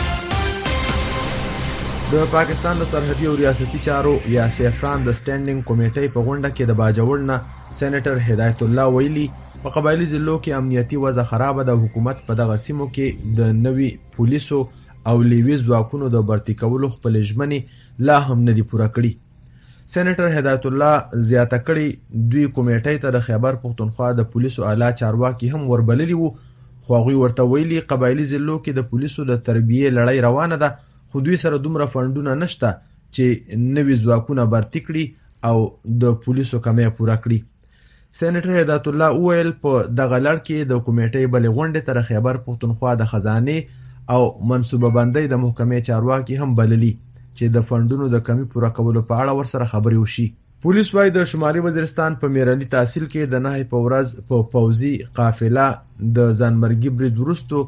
B: د پاکستان د سرحدي او ریاستي چارو یا سیفران د سټینډینګ کمیټې په غونډه کې د باجوړ نه سېنیټر هدایت الله ویلي په قبایلی ضلعو کې امنیتي وضع خراب ده. حکومت په دغه سیمو کې د نوي پولیسو او لیوي ځواکونو د برتی کولو خپل ژمنې لا هم نه دي پوره کړي. سېنیټر هدایت الله زیاته کړي دوی کمیټې ته د خیبر پښتونخوا د پولیسو اعلی چارواکي هم وربللي وو، خو هغوی ورته ویلي قبایلی ضلعو کې د پولیسو د تربیې لړۍ روانه ده، خو دوی سره دومره فنډونه نشته چې نوي ځواکونه برتی کړي او د پولیسو کمې پوره کړي. سېنیټر هدایت الله وویل په دغه لړ کې د کمیټې بلې غونډې ته د خیبر پښتونخوا د خزانې او منصوبه بندۍ د محکمې چارواکي هم بللي چې د فنډونو د کمی پوره کولو په اړه ورسره خبرې وشي. پولیس وايي د شمالي وزیرستان په میرالي تحصیل کې د 9 په ورځ په پوځي قافله د ځانمرګي برید وروسته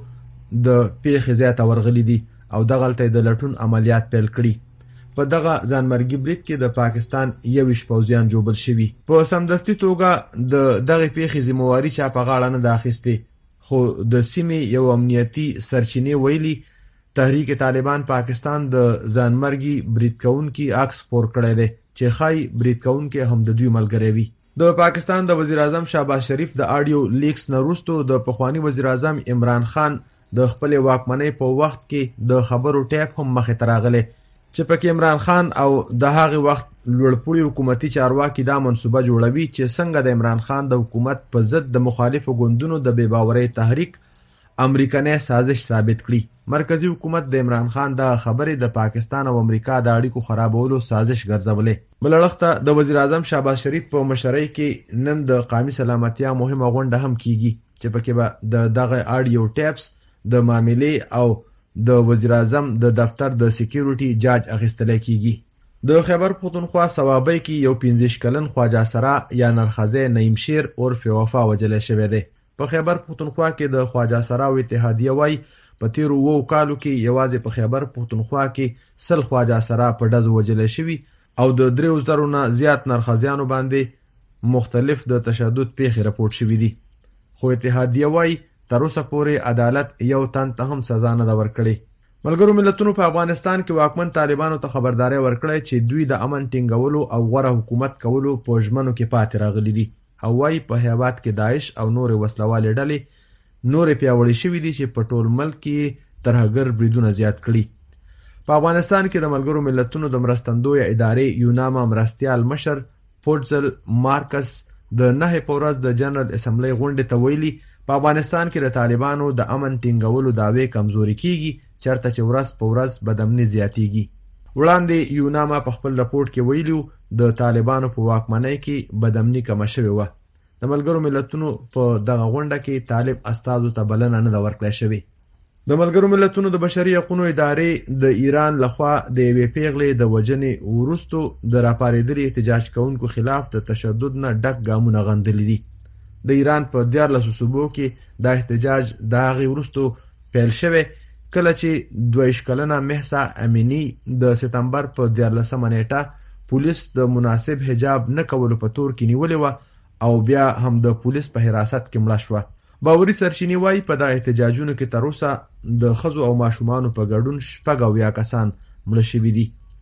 B: د پیښې زیاته ورغلي دي او دغلته د لټون عملیات پیل کړي. په دغه ځانمرګي برید کې د پاکستان 21 پوځیان جوړل شوي. په سمدستي توګه د دغه پیښې ذمہواری چا په غاړه نه ده اخیستې، خو د سیمې یو امنیتي سرچینې ویلي تحریک طالبان پاکستان د ځانمرګي برید کوونکي عکس خپور کړی دی چې ښایي برید کوونکي هم د دوی ملګری وي. د پاکستان د وزیر اعظم شهباز شریف د آډیو لیکس نه وروسته د پخوانی وزیر اعظم عمران خان د خپل واکمنۍ په وخت کې د خبرو ټیپ هم مخې ته راغلی چې پکې عمران خان او د هغه وخت لوړپوړي حکومتي چارواکي دا منصوبه جوړوي چې څنګه د عمران خان د حکومت په ضد د مخالفو ګوندونو د بې باورۍ تحریک امریکني سازش ثابت کړي. مرکزی حکومت د عمران خان د خبرې د پاکستان او امریکا د اړیکو خرابولو سازش ګرځولې. بل اړخته د وزیر اعظم شهباز شریف په مشرۍ کې نن د قومي سلامتیا مهمه غونډه هم کیږي چې پکې به دغه آډیو ټیپس د معاملې او د وزیر اعظم د دفتر د سکیورټي جاج اخیستل کیږي. د خیبر پښتونخوا ثوابۍ کې یو 15 کلن خواجه سرا یا نرخزه نعیم شیر عرف وفا وجل شوی دی. په خیبر پښتونخوا کې د خواجه سرا او اتحادیه وای په تیرو 2 کالو کې یوازې په خیبر پښتونخوا کې 100 خواجه سرا په ډزو وجل شوی او د 3000 نه زیات نرخزیانو باندې مختلف د تشدد پیښې راپورټ شوې دي. خو اتحادیه وای تر اوسه پورې عدالت یو تن ته هم سزا نه ده ورکړې. ملګرو ملتونو په افغانستان کې واکمن طالبانو ته خبرداري ورکړې چې دوی د امن ټینګولو او غوره حکومت کولو په ژمنو کې پاتې راغلي دي او وايي په هیواد کې داعش او نور وسلوالې ډلې نور پیاوړې شوي دي چې په ټول ملک کې ترهګر بریدونه زیات کړي. په افغانستان کې د ملګرو ملتونو د مرستندوی ادارې یوناما مرستیال مشر فورزل مارکس د 9 په ورځ د جنرال اسمبلی غونډې ته ویلي په افغانستان کې د طالبانو د امن ټینګولو دعوی کمزوري کیږي چرته چې ورځ په ورځ بدامني زیاتیږي. وړاندې یوناما په خپل راپورټ کې ویلو د طالبانو په واکمنۍ کې بدامني کم شوې و. د ملګرو ملتونو په دغه غونډه کې طالب استادو ته بلنه نه ورکړې شوې. د ملګرو ملتونو د بشري حقوقو ادارې د ایران لخوا د یوې پیغلې د وژنې وروسته د راپارېدلي احتجاج کوونکو خلاف د تشدد نه ډک ګامونه غندلي دي. د ایران په 14 صوبو کې د احتجاج د هغې وروسته پیل شوی کله چې 22 کلنه مهسا امینی د سپتمبر په 14 نیټه پولیس د مناسب حجاب نه کولو په تور کې نیولې وه او بیا هم د پولیس په حراست کې مړه شوه. باوري سرچینې وایي په دغه احتجاجونو کې تر اوسه د ښځو او ماشومانو په ګډون 70 کسان مړه شوي دي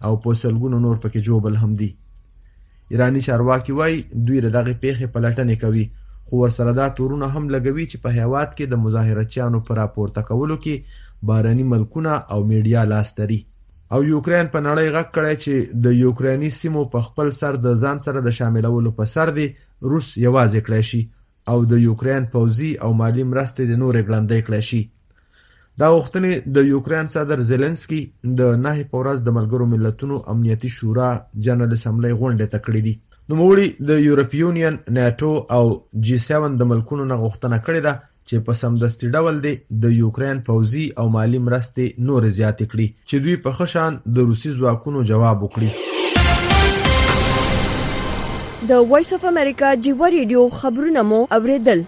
B: او په سلګونو نور پکې جوبل هم دي. ایرانی چارواکي وایي دوی دغه پیښې پلټنې کوي، خو ورسره دا تورونه هم لګوي چې په هیواد کې د مظاهرچیانو پر راپورته کولو کې بهرني ملکونه او میډیا لاس لري. او یوکرین په نړۍ غږ کړی چې د یوکریني سیمو په خپل سر د ځان سره د شاملولو په سر دی روس یوازې کړی شي او د یوکرین پوځي او مالی مرستې د نورې ګړندۍ کړی شي. دا غوښتنې د یوکرین صدر زيلنسکي د 9 په ورځ د ملګرو ملتونو امنیتي شورا جنرال اسمبلی غونډې ته کړې دي. نوموړي د یورپ یونین، ناتو او G7 د ملکونو نه غوښتنه کړې ده چې په سمدستي ډول دی د یوکرین پوځي او مالی مرستې نور زیاتې کړي چې دوی په ښه شان د روسي ځواکونو جواب وکړي.
A: د وایس اف امریکا جیو ریډیو خبرونه مو اوریدل.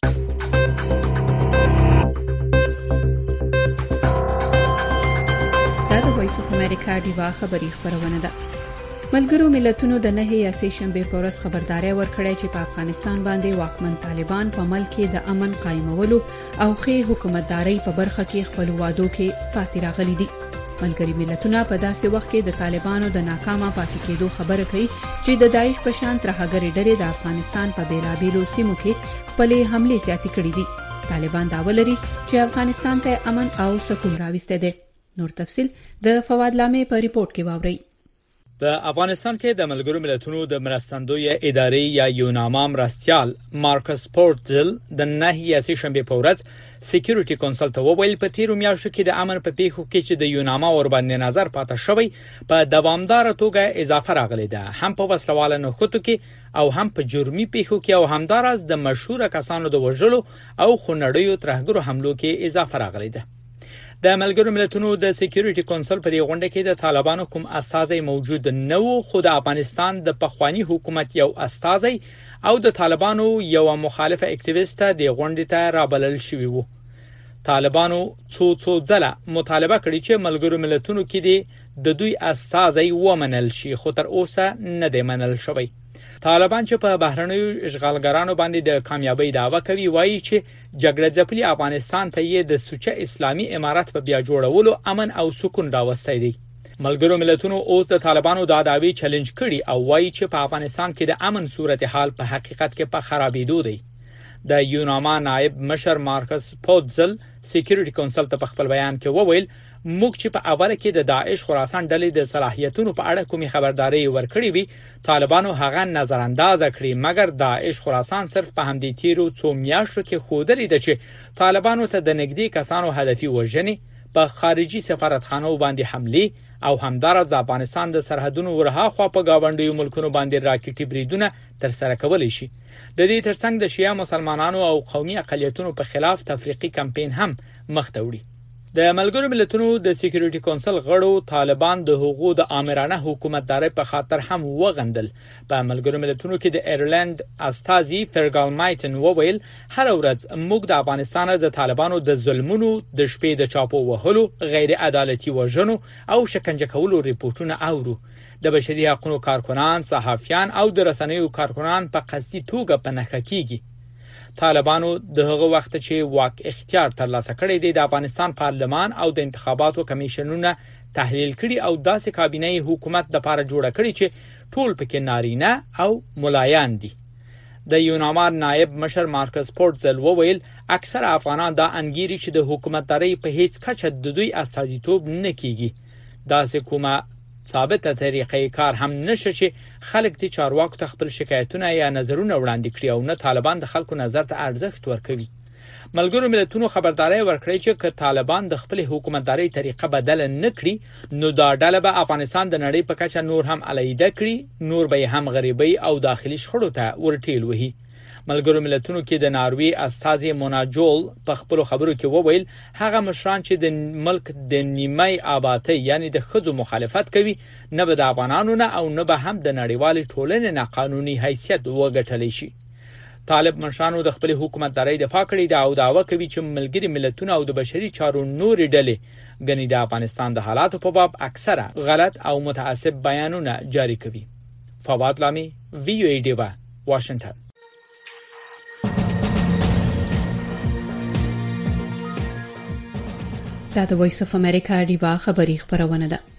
D: دا د وایس اف امریکا ډیوا خبری خبرونه ده. ملګرو ملتونو د 9 یا سه شنبه په ورځ خبرداري ورکړې چې په افغانستان باندې واکمن طالبان په ملک کې د امن قائمولو او ښه حکومتداري په برخه کې خپل وعدو کې پاتې راغلي دي. ملګری ملتونه په داسې وخت کې د طالبانو د ناکامه پاتې کېدو خبره کوي چې د داعش په شان ترهګرې ډلې د افغانستان په بیلابیلو سیمو کې خپل حمله زیاتې کړې دي. طالبان دعوه لري چې افغانستان ته امن او سکون راوسته دي. نور تفصيل د فواد لامې په ریپورت کې واورئ.
V: په افغانستان کې د ملګرو ملتونو د مرستندوی ادارې یا یوناما مرستیال مارکس پورتزل د 9 یا سه شنبه په ورځ سکیورټي کونسل ته وویل په تیرو میاشتو کې د امن په پیښو کې چې د یوناما ور باندې نظر پاتې شوی په دوامدار توګه اضافه راغلی ده، هم په وسلواله نخودو کې او هم په جرمي پیښو کې او همدارس د مشهور کسانو د وژلو او خونړیو ترهګرو حملو کې اضافه راغلی ده. د ملګرو ملتونو د سکیورټي کونسل په دې غونډه کې د طالبانو کوم استازي موجود نه وو، خو د افغانستان د پخوانی حکومت یو استازي او د طالبانو یو مخالف اکټیویست د غونډې ته رابلل شوی وو. طالبانو څو ځله مطالبه کړې چې ملګرو ملتونو کې د دوی استازي ومنل شي، خو تر اوسه نه دی منل شوی. طالبان چې په بهرنیو اشغالګرانو باندې د کامیابی دعوه کوي وایي چې جګړه ځپلي افغانستان ته یې د سوچه اسلامي امارات په بیا جوړولو امن او سکون راوستي دي. ملګرو ملتونو اوس د طالبانو دا دعوی چیلنج کړي او وایي چې په افغانستان کې د امن صورتحال په حقیقت کې په خرابېدو دی. د یوناما نائب مشر مارکس پورتزل سکیورټي کونسل ته په خپل بیان کې وویل موږ چې په اوله کې د داعش خراسان ډلې د صلاحیتونو په اړه کومې خبرداري ورکړې وي طالبانو هغه نظر انداز کړی، مګر داعش خراسان صرف په همدې تیرو څو میاشتو کې خودلې ده چې طالبانو ته د نږدې کسانو هدفي وژنې په خارجي سفارتخانو باندې حمله او همدارس د افغانستان د سرحدونو ورهاخوا په گاونډیو ملکونو باندې راکټي بریدونه تر سره کولای شي. د دې ترڅنګ د شیعه مسلمانانو او قومي اقلیتونو په خلاف تفریقي کمپاین هم مخ ته وړي. د ملګرو ملتونو د سکیورټي کونسل غړو طالبان د حقوقو د آمرانه حکومتداري په خاطر هم وغندل. په ملګرو ملتونو کې د ایرلند استازي فرګال مایټن وویل هر ورځ موږ د افغانستان د طالبانو د ظلمونو د شپې د چاپو وهلو، غیر عدالتي وژنو او شکنجه کولو ریپورتونه اورو. د بشري حقوقو کارکنان، صحافیان او د رسنیو کارکنان په قصدي توګه په نښه کیږي. طالبانو د هغه وخت چې واک اختیار ترلاسه کړی دی د افغانستان پارلمان او د انتخاباتو کمیشنونه تحلیل کړي او داسې کابینه حکومت د لپاره جوړه کړي چې ټول پکې نارینه او ملایان دي. د یوناما نائب مشر مارکس پورتزل وویل اکثر افغانان دا انګیري چې د حکومتداري په هیڅ کچه د دوی استازیتوب نه کیږي. داسې کومه ثابته طریقې کار هم نشي چې خلک د چارواکو ته خپل شکایتونه یا نظرونه وړاندې کړي او نه طالبان د خلکو نظر ته ارزښت ورکوي. ملګرو ملتونو خبرداري ورکړي چې که طالبان د خپل حکومتداري طریقه بدل نه کړي نو دا ډله به افغانستان د نړۍ په کچه نور هم علیحده کړي، نور به هم غریبي او داخلي شخړو ته ورټیل وهي. ملګرو ملتونو کې د ناروی استازي موناجول په خپل خبرو کې وویل هغه مشران چې د ملک د نیمای آبادی یعنی د خځو مخالفت کوي نه به د افغانانو نه او نه به هم د نړیوال ټولنې نه قانوني حیثیت وګټلی شي. طالب مشرانو د خپل حکومتداري دفاع کړې ده او دعوه کوي چې ملګری ملتونه او د بشري چارو نورې ډلې غني د افغانستان د حالاتو په باب اکثره غلط او متعصب بیانونه جاری کوي. فواد لامي وی او ای ډیوا واشنگټن.
D: دا د وایس اف امریکا ډیوا خبری خبرونه ده.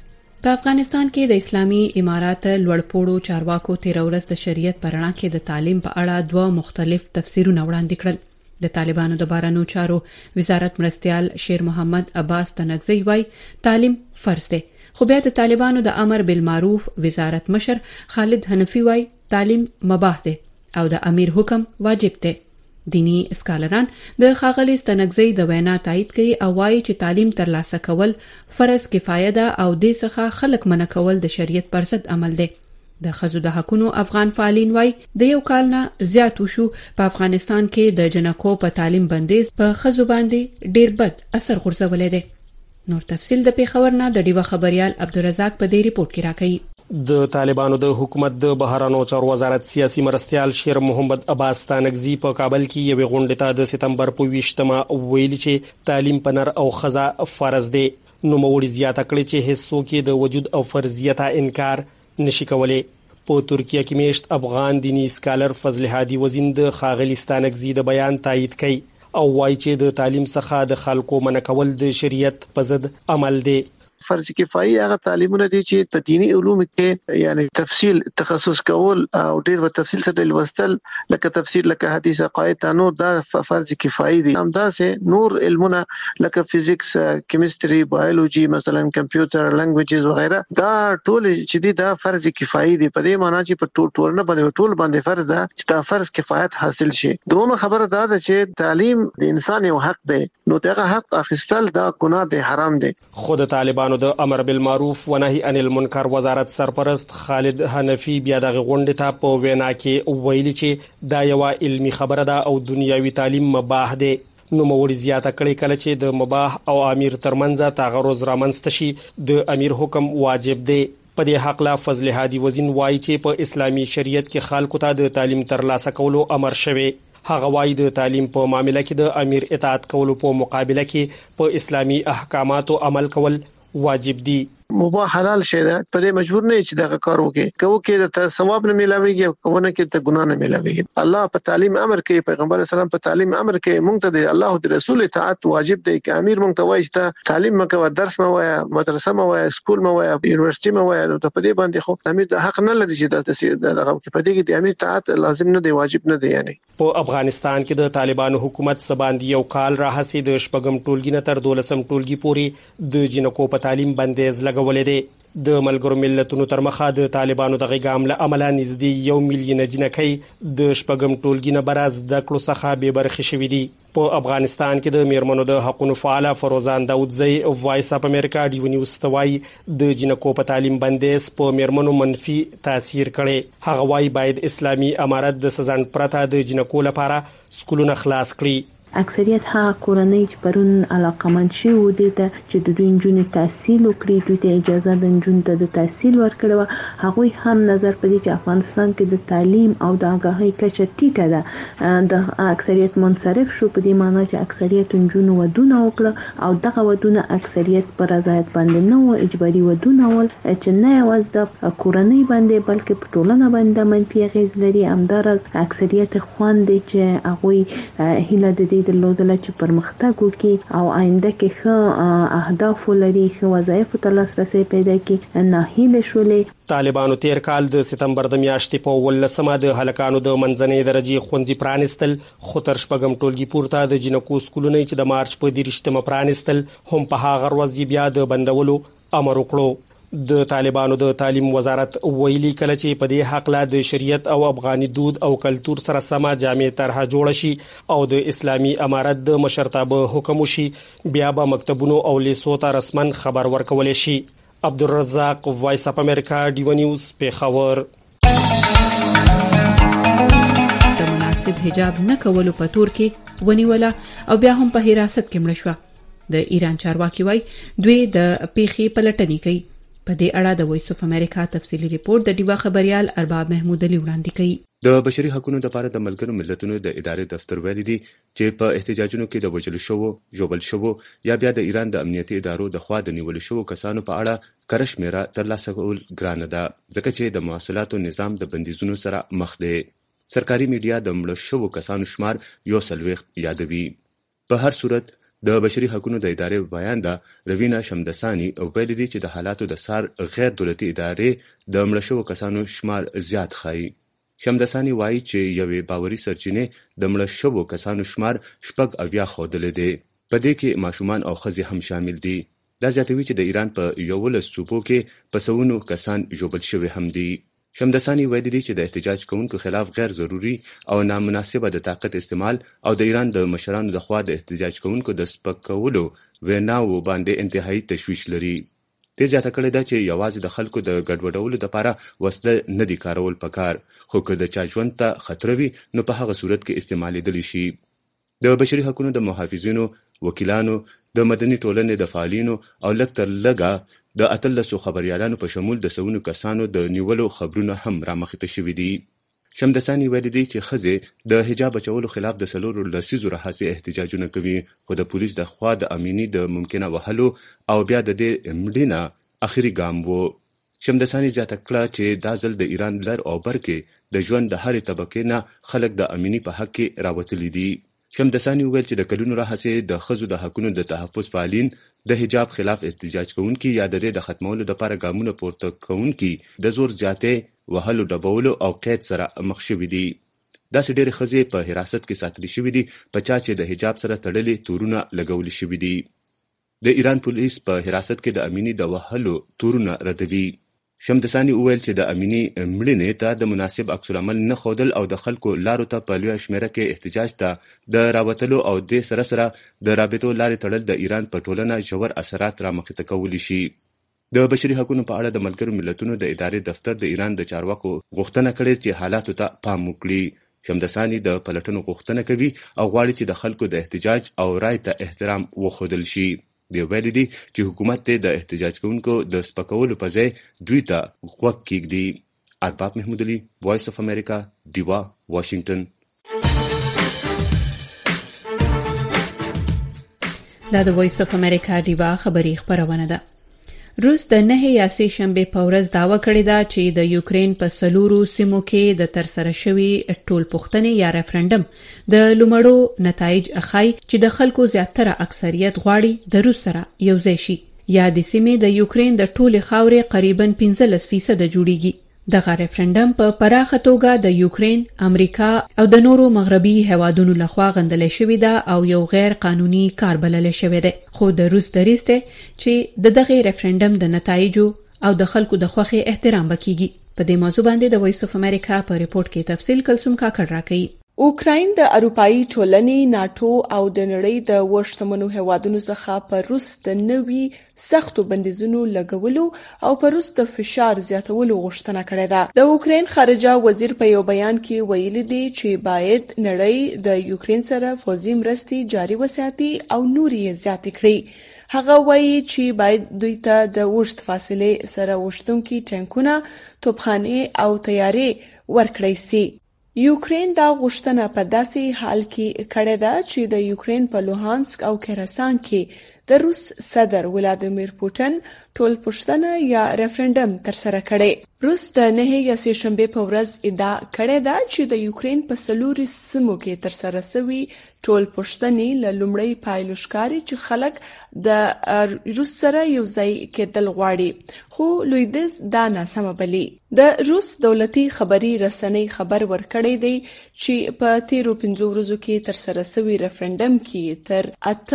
D: په افغانستان کې د اسلامي امارات لوړپوړو چارواکو تیر ورځ د شریعت په رڼا کې د تعلیم په اړه دوه مختلف تفسیرونه وړاندې کړل. د طالبانو د بهرنیو چارو وزارت مرستیال شیر محمد عباس تنگزی وایي تعلیم فرض دی، خو بیا د طالبانو د امر بالمعروف وزارت مشر خالد حنفی وایي تعلیم مباح دی او د امیر حکم واجب دی. دینی اسکالران د ښاغلي ستنګزی د وینا تایید کوي او وایي چې تعلیم ترلاسه کول فرض کفایه ده او دې څخه خلک منع کول د شریعت پر ضد عمل دی. د ښځو د حقونو افغان فعالین وایي د یو کال نه زیات وشو په افغانستان کې د جنکو په تعلیم بندیز په ښځو باندې ډیر بد اثر غورځولی دی. نور تفصیل د پیښور نه د ډیوه خبريال عبدالرزاق په دې ریپورت کې راکوي.
C: د طالبانو د حکومت د بهرنیو چارو وزارت سیاسي مرستیال شیر محمد عباس تنگزی په کابل کې یو غونډه ته د سپتمبر په 20مه ویلي چې تعلیم په نر او ښځه فرض دی. نو موړي زیاته کړي چې هیڅوک د وجود او فرضیت انکار نشي کولای. په ترکیه کې میشت افغان دینی اسکالر فضل هادي وزین د ښاغلي تنگزی د بیان تایید کوي او وایي چې د تعلیم څخه د خلکو منع کول د شریعت په ضد عمل دی.
F: فرض کفایي هغه تعلیمونه دي چې په دینی علوم کې یعنی تفصیل تخصص کول او ډیر په تفصیل سره لوستل لکه تفسیر لکه حدیث عقاید نور دا فرض کفایي دي. همداسې نور علمونه لکه فزیکس، کیمستري، بایولوژي، مثلا کمپیوټر، لنګویجز وغیرہ دا ټول چې دي دا فرض کفایي دي. په دې معنی چې په ټول نه باندې فرض ده چې دا فرض کفایت حاصل شي. دومره خبره ده چې تعلیم د انسان یو حق دی، نو دغه حق اخیستل دا ګناه دی، حرام دی.
C: خود طالبانو د امر بالمعروف و نهي عن المنکر وزارت سرپرست خالد حنفی بیا د غونډې ته په وینا کې ویلي چې دا یو علمي خبره ده او دنیوي تعلیم مباح دی. نو موړي زیاته کړي کله چې د مباح او امیر ترمنځ تعارض رامنځته شي د امیر حکم واجب دی. په دې حق لا فضل هادي وزین وایي چې په اسلامي شریعت کې خلکو ته د تعلیم ترلاسه کولو امر شوی. هغه وایي د تعلیم په معاملې کې د امیر اطاعت کولو په مقابله کې په اسلامي احکاماتو عمل کول واجب دي.
F: مباح حلال شي ده، په دې مجبور نه چې دا کار وکړي ته ثواب نه ملويږي او کوونه کې ته ګناه نه ملويږي. الله په تعلیم امر کوي، پیغمبر اسلام په تعلیم امر کوي. مونږ ته د الله او رسول اطاعت واجب دی. چې امیر مونږ ته وایي چې تعلیم مکوه، درس مو وایي، مدرسه مو وایي، سکول مو وایي، یونیورسيټي مو وایي، نو ته په دې باندې خو امیر د حق نه لري چې دغه په دې کې د امیر اطاعت لازم نه دی، واجب نه دی. یعنی
C: په افغانستان کې د طالبانو حکومت سباندې یو کال راهسي د شپږم ټولګي نه تر 12م ټولګي پورې د جنکو په تعلیم بندیز لګولې دی. د ملګرو ملتونو تر مخه د طالبانو د غیګام له عمله نږدې 1 میلیون جنکۍ د شپږم ټولګي نه براز د کړو څخه به برخې شوې دي. په افغانستان کې د میرمنو د حقوقو فعال فروزان داودزی وایس اپ امریکا ډیو نیوز توای د جنکو په تعلیم بندیز په میرمنو منفي تاثیر کړي. هغه وایي باید اسلامي امارت د سزان پرته د جنکو لپاره سکولونه خلاص کړي.
W: اکثریت ها کورنۍ چې پرون علاقمند شي و دي ته چې د دوی جنونو تحصیل وکړي، دوی ته اجازه د جنونو ته د تحصیل ورکړو. هغوی هم نظر پدې چې افغانستان کې د تعلیم او د آگاهۍ کچه ټیټه ده. د اکثریت منصرف شو په دې معنی چې اکثریت جنونو ودونه وکړه او دغه ودونه اکثریت پر رضایت باندې نه و، اجباري ودونه ول چې نه یوازې د کورنۍ باندې بلکې په ټولنه باندې منفي اغیز لري. همدارس اکثریت خواندې چې هغوی هیله د دې درلودله چې پرمختګ وکړي او آینده کې ښه اهداف ولري، ښه وظایفو ته لاسرسی پیدا کړي، ناهیله شولې.
C: طالبانو تیر کال د سپتمبر د میاشتې په 18مه د هلکانو د منځنۍ درجې ښوونځي پرانستل، خو تر شپږم ټولګي پورته د جنکو سکولونه چې د مارچ په 30مه پرانستل هم په هغه ورځ بیا د بندولو امر وکړو. د طالبانو د تعلیم وزارت ویلي کله چې په دې حق لا د شریعت او افغاني دود او کلچر سره سمه جامع طرحه جوړ شي او د اسلامي امارت د مشرتابه حکم شي، بیا به مکتبونو او لیسو ته رسمن خبر ورکول شي. عبدالرزاق وایس اپ امریکا ډیو نیوز پیښور.
D: د مناسب حجاب نه کولو په تور کې ونیوله او بیا هم په حراست کې مړ شو. د ایران چارواکي وایي دوی د پیښې پلټنې کوي. په دې اړه د وایس اف امریکا تفصیلی ریپورت د ډیوا خبريال ارباب محمود علي وړاندې کوي.
X: د بشري حقوقو لپاره د ملګرو ملتونو د ادارې دفتر ویلي دی چې په احتجاجونو کې د وژل شوو، ژوبل شوو یا بیا د ایران د امنیتي ادارو د خوا د نیول شوو کسانو په اړه کره شمیره ترلاسه کول ګرانه ده، ځکه چې د محصولاتو نظام د بندیزونو سره مخ دی. سرکاري میډیا د مړو شوو کسانو شمار 140 یادوي. په هر صورت د بشري حقوقو د ادارې بیان روینا شمدسانی ویلي دي چې د حالاتو د سار غیر دولتي ادارې د مړه شوو کسانو شمار زیات ښایي. شمدسانی وایي چې یوې باوري سرچینې د مړه شوو کسانو شمار 86 ښودلی دی. په دې کې ماشومان او ښځې هم شامل دي. دا زیاتوي چې د ایران په 11 صوبو کې په سوونو کسان ژوبل شوي هم دي. شمدسانی ویلي دي چې د احتجاج کوونکو خلاف غیر ضروري او نامناسبه د طاقت استعمال او د ایران د مشرانو لخوا د احتجاج کوونکو د سپکولو ویناو باندې انتهایی تشویش لري. دې زیاته کړې ده چې یوازې د خلکو د ګډوډولو لپاره وسله نه دي کارول پکار، خو که د چا ژوند ته خطر وي نو په هغه صورت کې استعمالیدلی شي. د بشري حقوقو د محافظینو، وکیلانو، د مدني ټولنې د فعالینو او لږ تر لږه د 18 خبريالانو په شمول د سونو کسانو د نیولو خبرونه هم رامخته شوي دي. شمدسانی ویلي دي چې ښځې د حجاب اچولو خلاف د 4 لسیزو راهیسې احتجاجونه کوي، خو د پولیس د خوا د امینی د ممکنه وهلو او بیا د دې مړینه اخري ګام وو. شمدسانی زیاته کړه چې دا ځل د ایران لر او بر کې د ژوند د هرې طبقې نه خلک د امینی په حق کې راوتلي دي. شمدسانی ویل چې د کلونو راهیسې د ښځو د حقوقو د تحفظ فعالین د حجاب خلاف احتجاج کوونکي یا د دې د ختمولو لپاره ګامونه پورته کوونکي د زور زیاتې، وهلو، ډبولو او قید سره مخ شوي دي. داسې ډېرې ښځې په حراست کې ساتلې شوي دي په چا چې د حجاب سره تړلې تورونه لګولي شوي دي. د ایران پولیس په حراست کې د امینی د وهلو تورونه ردوي. شمدسانی وویل چې د امینی مړینې ته د مناسب عکس العمل نه ښودل او د خلکو لارو ته په لویه شمېره کې احتجاج ته د راوتلو او دې سره سره د رابطو لارې تړل د ایران په ټولنه ژور اثرات رامخته کولی شي. د بشري حقوقو په اړه د ملګرو ملتونو د ادارې دفتر د ایران د چارواکو غوښتنه کړې چې حالاتو ته پام وکړي. شمدسانی د پلټنو غوښتنه کوي او غواړي چې د خلکو د احتجاج او رای ته احترام وښودل شي. دی ویلي دي چې حکومت د احتجاج کوونکو د سپکولو په ځای دوی ته غوږ کیږدي. ارباب محمود علي، وایس اف امریکا، ډیوا، واشنگټن.
D: دا د وایس اف امریکا ډیوا خبری خبرونه ده. روس د 9 یا 3 شنبه په ورځ داوا کړې ده چې د یوکرين په سلورو سیمو کې د ترسره شوی ټول پوښتنې یا ریفرندم د لومړو نتایج اخی چې د خلکو زیاتره اکثریت غواړي د روس سره یوځای شي یا د سیمې د یوکرين د ټولې خاورې قریبا 15% جوړیږي. دغه ریفرندم په پراخه توګه د یوکرين، امریکا او د نورو مغربي هیوادونو لخوا غندل شوی ده او یو غیر قانوني کار بلل شوی ده. خو د روس دریسته چې دغه ریفرندم د نتایجو او د خلکو د خوخي احترام وکړي. په دې موضوع باندې د وایس اف امریکا په ریپورت کې تفصیل کلسوم کاکړ راکړي.
A: اوکراین د اروپאי ټولنې، ناتو او د نړۍ د وشتمنو هیوادونو څخه پر روس د نوي سختو بندیزونو لګولو او پر روس د فشار زیاتولو غوښتنه کړې ده. د اوکراین خارجه وزیر په یو بیان کې ویلي دی چې باید نړۍ د یوکرين سره فوزي مرستې جاري وساتي او نور یې زیات کړي. هغه وایي چې باید دوی ته د اوږد فاصلې سره وشتونکي ټانکونه، توپخانې او تیارې ورکړي سي. یوکرين دا غوښتنه په داسې حال کې کړې ده چې د یوکرين په لوهانسک او کراسان کې د روس صدر ولادیمیر پوتین ټول پوښتنه یا ریفرندم ترسره کړي. روس د 9 یا 3 شنبه په ورځ ادعا کړې ده چې د یوکرين په سلوري سیمو کې ترسره شوی ټول پوښتنې له لومړی پایلو ښکاري چې خلک د روس سره یو ځای کېدل غواړي، خو لویدیځ دا ناسمه بلي. د روس دولتي خبري رسنۍ خبر ورکړی دی چې په 15 ورځو کې ترسره شوی ریفرندم کې تر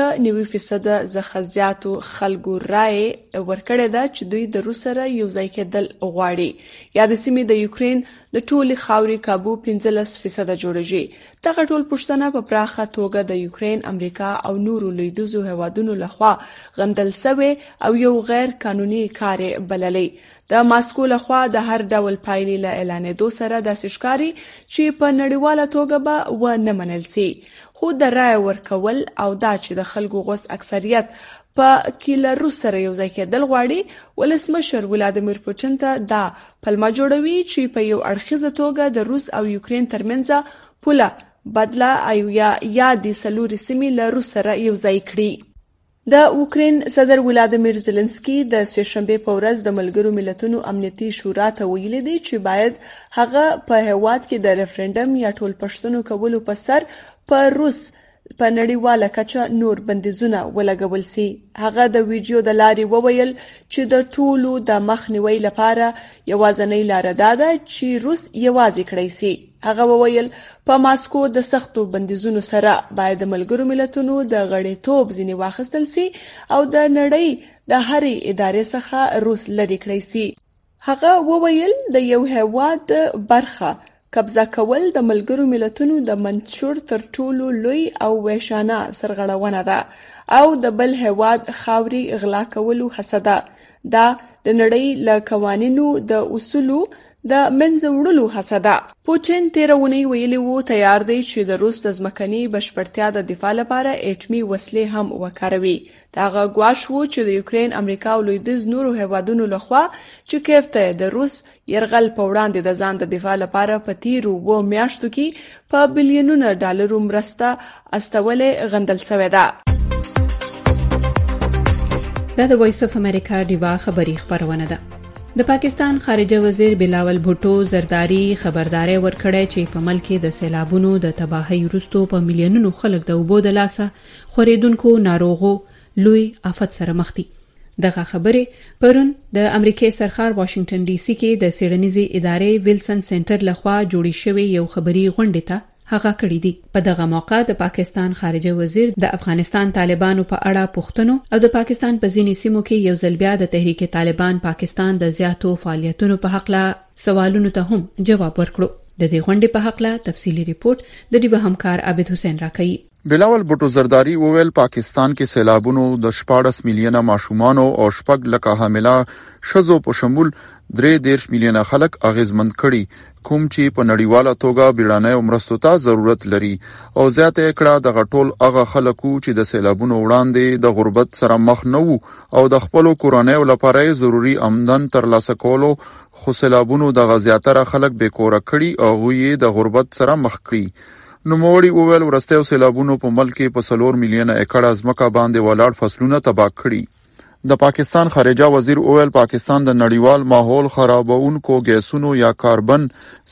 A: 98% څخه زیاتو خلکو رائے ورکړی ده چې دوی د روس سره یو ځای کېدل غواړي یا د سیمې د یوکرين د ټولي خاورې کابو 15% جوړیږي. دغه ټول پوښتنه په پراخه توګه د یوکرين، امریکا او نورو لویدیځو هیوادونو لخوا غندل شوی او یو غیر قانوني کار بللې. د ماسکو لخوا د هر ډول پایلې له اعلانېدو سره داسې ښکاري چې په نړیواله توګه به ونه منل شي. خو د رای ورکول او دا چې د خلکو غوس اکثریت په کې له روس سره یو ځای کېدل غواړي، ولسمشر ولادیمیر پوتین ته دا پلمه جوړوي چې په یو اړخیزه توګه د روس او یوکرين ترمنځ پوله بدله یا د سلوري سیمې له روس سره یو ځای کړي. د اوکرين صدر ولادیمیر زيلنسکي د سه شنبه په ورځ د ملګرو ملتونو امنیتي شورا ته ویلي دی چې باید هغه په هیواد کې د ریفرندم یا ټول پښتنو کولو په سر په روس په نړیواله کچه نور بندیزونه ولګول سي. هغه د ویډیو د لارې وویل چې د ټولو د مخنیوي لپاره یوازینۍ لاره دا ده چې روس یوازې کړی سي. هغه وویل په ماسکو د سختو بندیزونو سره باید د ملګرو ملتونو د غړیتوب ځینې واخیستل سي او د نړۍ د هرې ادارې څخه روس لرې کړی سي. هغه وویل د یو هیواد برخه قبضه کول د ملګرو ملتونو د منشور تر ټولو لوی او ویشانه سرغړونه ده او د بل هیواد خاورې غلا کولو هڅه ده. دا د نړۍ له قوانینو د اصولو د منځه وړلو هڅه ده. پوتین تېره اونۍ ویلي وو تیار دی چې د روس د ځمکني بشپړتیا د دفاع لپاره اټومي وسلې هم وکاروي. دا هغه ګواښ و چې د یوکرین، امریکا او لویدیځ نورو هیوادونو لخوا چې کیف ته د روس یرغل په وړاندې د ځان د دفاع لپاره په تیرو 2 میاشتو کې په بلیونونو ډالرو مرسته استولې غندل شوې ده.
D: دا د وایس اف امریکا ډیوا خبری خبرونه ده. د پاکستان خارجه وزیر بلاول بھټو زرداری خبرداري ورکړې چې په ملک کې د سیلابونو د تباہي وروسته په میلیونونو خلک د اوبو د لاسه خورېدونکو ناروغو لوی آفت سره مخ دي. دغه خبره پرون د امریکای سرخار واشنگټن ډي سي کې د سیډنیزي ادارې ویلسن سنټر لخوا جوړی شوی یو خبري غونډه ته هغه کړی دي. په دغه موقع د پاکستان خارجه وزیر د افغانستان طالبانو په اړه پوښتنو او د پاکستان په ځینې سیمو کې یو ځل بیا د تحریک طالبان پاکستان د زیاتو فعالیتونو په حق له سوالونو ته هم جواب ورکړو. د دې غونډې په حق له تفصیلی ریپورت د ډیوه همکار عابد حسین راکړي.
E: بلاول بھټو زرداری وویل پاکستان کې سیلابونو د 14 میلیونه ماشومان او 6 لک حامله شذو په شمول 3 میلیونه خلک اغیزمند کړي کوم چې په نړیواله توګه بیړنۍ مرستو ته ضرورت لري او زیاته کړه د غټول هغه خلکو چې د سیلابونو وړاندې د غربت سره مخ نه وو او د خپل کورنۍ لپاره ضروری آمدن ترلاسه کولو خو سیلابونو د غزياتره خلک بیکوره کړي او یې د غربت سره مخ کړي. نوموړي وویل ورستیو سیلابونو په ملک کې په 4 میلیونه ایکړه ځمکه باندې ولاړ فصلونه تباہ کړي. د پاکستان خارجه وزیر اویل پاکستان د نړیوال ماحول خرابونکو ګیسونو یا کاربن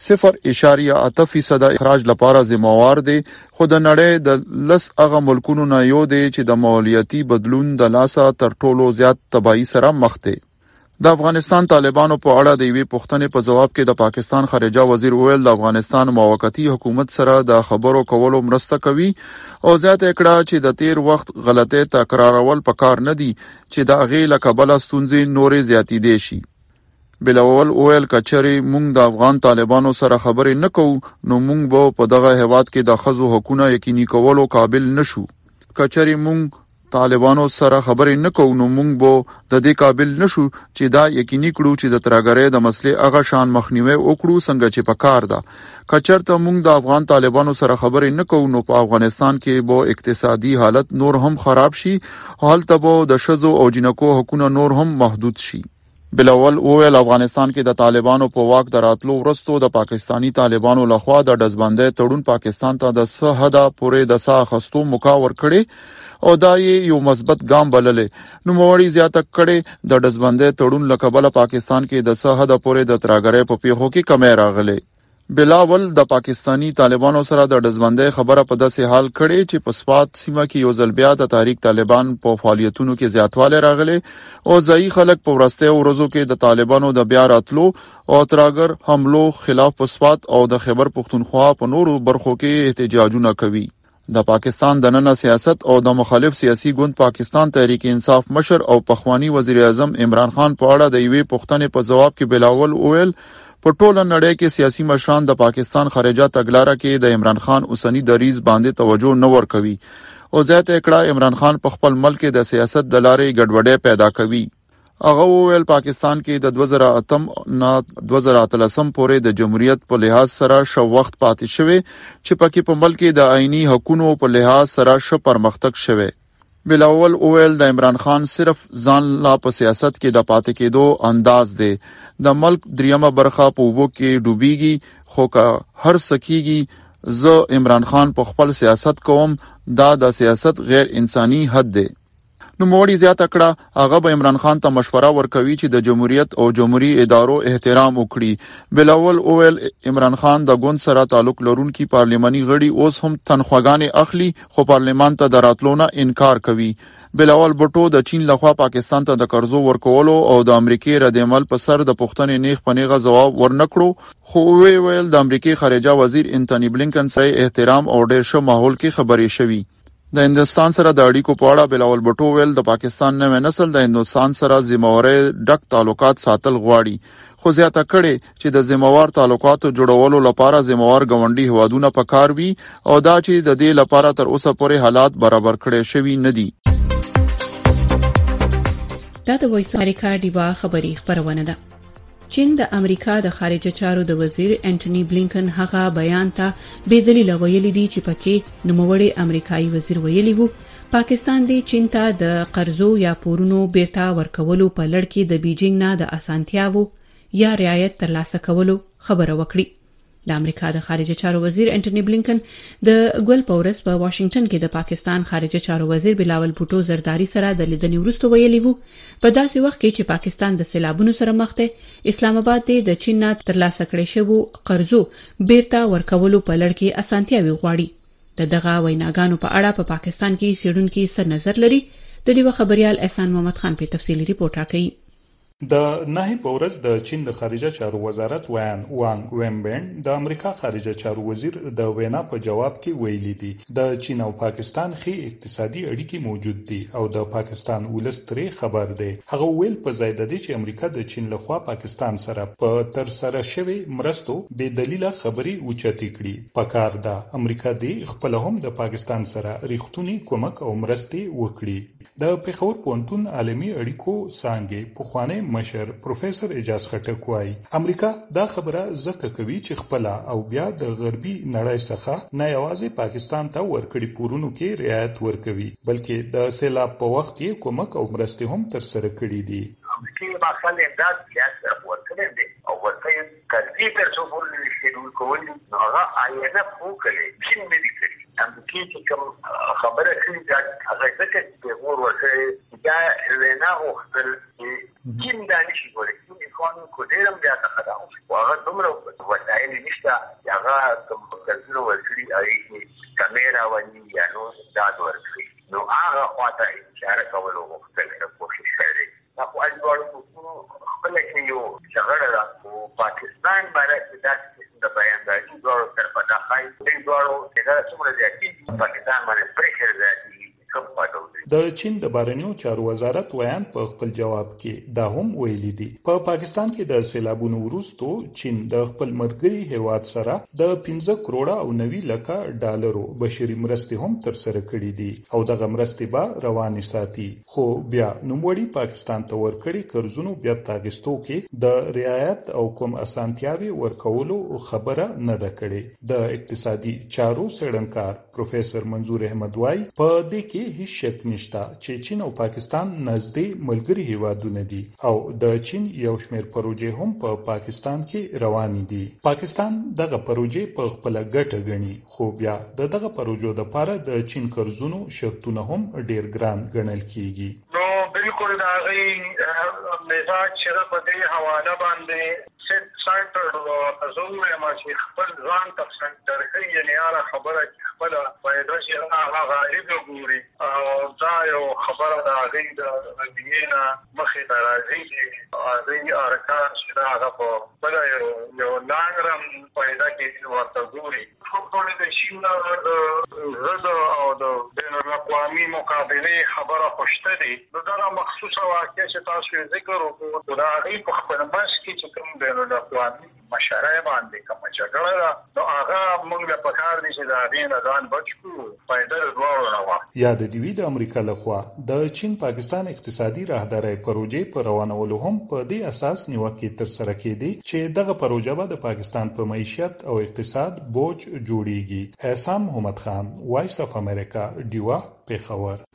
E: 0.8% اخراج لپاره ذمہوار دی خو د نړۍ د لس هغه ملکونو نه یو دی چې د ماحولیاتي بدلون د لاسه تر ټولو زیات تباہي سره مخ دی. د افغانستان طالبانو په اړه د یوې پوښتنې په جواب کې د پاکستان خارجه وزیر وویل د افغانستان موقتی حکومت سره د خبرو کولو مرسته کوي او زیاته کړه چې د تیر وخت غلطۍ تکرارول پکار نه دي چې د هغې له کبله ستونزې نورې زیاتېدې شي. بلاول وویل کچري موږ د افغان طالبانو سره خبرې نه کوو نو موږ به په دغه هیواد کې د ښځو حقوقونه یقیني کولو قابل نشو. کچري موږ طالبانو سره خبرې نه کوو نو موږ به د دې قابل نشو چې دا یقیني کړو چې د ترګرۍ د مسلې هغه شان مخنیوي وکړو څنګه چې پکار ده. کچرته موږ د افغان طالبانو سره خبرې نه کوو نو په افغانستان کې به اقتصادي حالت نور هم خراب شي هلته به د شذو او جنکو حقوقونه نور هم محدود شي. بلاول وویل افغانستان کې د طالبانو په واک دراتلو وروسته د پاکستانی طالبانو لخوا د دزبندۍ تړون پاکستان ته د څه حده پورې د سا خستو مکاور کړي او دا یو مثبت ګام بللې. نوموړي زیاته کړي د دزبندۍ تړون لکبل پاکستان کې د څه حده پورې د ترګرۍ په پیښو کې کمی راغلي. بلاول د پاکستانی طالبانو سره د دزبندۍ خبره په داسې حال کړي چې په سپات سیمه کې یو ځل بیا د تحریک طالبان په فعالیتونو کې زیاتوالی راغلی او ځایي خلک په وروستیو ورځو کې د طالبانو د بیا راتلو او ترګر حملو خلاف په سپات او د خیبر پختونخوا په نورو برخو کې احتجاجونه کوي. د پاکستان دننه سیاست او د مخالف سیاسي ګوند پاکستان تحریک انصاف مشر او پخوانی وزیر اعظم عمران خان په اړه د یوې پوښتنې په جواب کې بلاول وویل په ټوله نړۍ کې سیاسي مشران د پاکستان خارجه تګلاره کې د عمران خان اوسنی دریځ باندې توجه نه ورکوي او زیاته کړه عمران خان په خپل ملک د سیاست د لارې ګډوډۍ پیدا کوي. هغه وویل پاکستان کې د 2008 نه 2013 پورې د جمهوریت په لحاظ سره شو وخت پاتې شوی چې پکې په ملک د آئینی حقوقو په لحاظ سره شو پرمختګ شوی. بلاول اویل د عمران خان صرف ځان لا په سیاست کې د پاتې کېدو انداز دی. د ملک دریمه برخه په وبو کې ډوبېږي خو که هر سکیږي زه عمران خان په خپل سیاست کوم دا د سیاست غیر انساني حد دی. نوموړي زیاته کړه هغه به عمران خان ته مشوره ورکوي چې د جمهوریت او جمهوریت ادارو احترام وکړي. بلاول اویل عمران خان د ګوند سره تعلق لرونکي پارلماني غړي اوس هم تنخواګانې اخلي خو پارلمان ته د راتلو نه انکار کوي. بلاول بوټو د چین لخوا پاکستان ته د قرضو ورکولو او د امریکای ردعمل په سر د پښتنې نیغ پنیغه جواب ورنکړو، خو ویل د امریکای خارجه وزیر انټونی بلینکن سره احترام او ډېر ښه ماحول کې خبرې شوي. د هندستان سره د اړیکو په اړه بلاول بوټو ویل د پاکستان نوې نسل د هندستان سره ذمہواري ډک تعلقات ساتل غواړي، خو زیاته کړي چې د ذمہوار تعلقاتو جوړولو لپاره ذمہوار ګاونډي هوادونه پکار وي او دا چې د دې لپاره تر اوسه پورې حالات برابر کړي شوي نه دي.
D: دا د وایس امریکا دیوا خبری خبرونه ده. چین د امریکا د خارجه چارو د وزیر انټونی بلینکن هغه بیان ته بې دلیل ویلي دی چې پکې نوموړی امریکایي وزیر ویلي وو پاکستان دی چین ته د قرضو یا پورونو بیرته ورکولو په لړ کې د بیجینګ نه د اسانتیاوو یا رعایت ترلاسه کولو خبره وکړي. د امریکا د خارجه چارو وزیر انټونی بلینکن د ګل پورس په واشنگټن کې د پاکستان خارجه چارو وزیر بلاول بوټو زرداری سره د لیدنې وروسته ویلي وو په داسې وخت کې چې پاکستان د سیلابونو سره مخ دی، اسلام آباد د چین نه ترلاسه کړي شوی قرضو بیرته ورکولو په لړ کې اسانتیاوي غواړي. دغه ویناګانو په اړه په پاکستان کې څېړونکي څه نظر لري؟ د ډیوه خبريال احسان محمد خان په تفصیلي ریپورت راکړي.
G: د نهي پورز د چین د خارجه چارو وزارت وانګ وینبن د امریکا خارجه چارو وزیر د وینا په جواب کې ویلي دي د چین او پاکستان ښې اقتصادي اړیکې موجود دي او د پاکستان ولس ترې خبر دی. هغه ویل په ځای د دې چې امریکا د چین لخوا پاکستان سره په تر سره شوی مرستو بې دلیله خبري اوچتې کړي. پکار ده امریکا دې خپل هم د پاکستان سره ریښتونی کومک او مرستې وکړي. د پیښور پوهنتون عالمي اړیکو څانګې پخوانی مشر پروفیسور اعجاز خټک وايي امریکا دا خبره ځکه کوي چې خپل او بیا د غربي نړۍ څخه نه یوازې پاکستان ته ورکړي پورونو کې رعایت ورکوي بلکې د سیلاب په وخت کې کومک او مرستې هم تر سره کړي دي.
U: امریکای ماخله امداد سیاست ورکړي دي او ورته کړي تر څو ورل شي کول نو هغه آینه فوکلې چین مې دي امریکای چې کوم خبره کوي دا هغه څه چې ورته دا وینا وختل چین دا نشي کولای چې قانون کو ډیرم بیا ته خداو هغه دومره وسایل نشته هغه کوم کلتور ورکړي اې کیمرا ونی یا نو دا ورکړي نو هغه خواته اشاره کول وختل کوشش کوي. خو اجازه خپل کې یو څنګه راځو پاکستان باندې د بیانداري ډول تر پتا خای د ډول څنګه څومره ځکه پاکستان باندې پریشر راځي.
G: د چین د بهرنیو چارو وزارت ویان په خپل جواب کې دا هم ویلي دي په پاکستان کې د سیلابونو وروسته چین د خپل مرګري هیواد سره د 15 کروڑه او 90 لک ډالرو بشري مرستې هم تر سره کړې دي او دغه مرستې به روانې ساتي. خو بیا نوموړي پاکستان ته ورکړي قرضونو بیا تاغستو کې د رعایت او کوم اسانتیاوي ورکولو خبره نه ده کړې. د اقتصادي چارو څېړنکار پروفیسور منظور احمد وايي په دې کې هیڅ شک نشته چې چین او پاکستان نږدې ملګري هیوادونه دي او د چین یو شمېر پروژې هم په پاکستان کې روانې دي. پاکستان دغه پروژې په خپل ګټه غني خو بیا دغه پروژو د لپاره د چین قرضونو شرطونه هم ډیر ګران ګڼل کیږي.
N: نو بالکل دا غي مزاج چې په دې حواله باندې سنټر او زوم ما چې خپل ځان ته سنټر کوي یعنی هغه خبره خپل فائدہ چې هغه غالب ګوري او دا یو خبره دا غي د دینا مخې ته راځي چې هغه ارکان چې دا هغه په بل یو لانګرم فائدہ کې ورته ګوري. خو ټول د شینا د او د بین الاقوامي مقابله خبره خوشته دي نو دا مخصوصه واقعه چې تاسو ذکر وکړو دا غي په خپل بس کې چې کوم بین الاقوامي مشارع باندې کوم جګړه ده نو هغه موږ په کار دي چې دا دین ځان بچو فائدہ ورو نه وا.
G: یاد دی د امریکا لخوا د چین پاکستان اقتصادي راهداري پروژې پر روانولو هم په دې اساس نیوکه تر سره کېدي چې دغه پروژه به د پاکستان په معیشت او اقتصاد بوج جوړیږي. احسان محمد خان، وایس اف امریکا، دیوا، پیښور.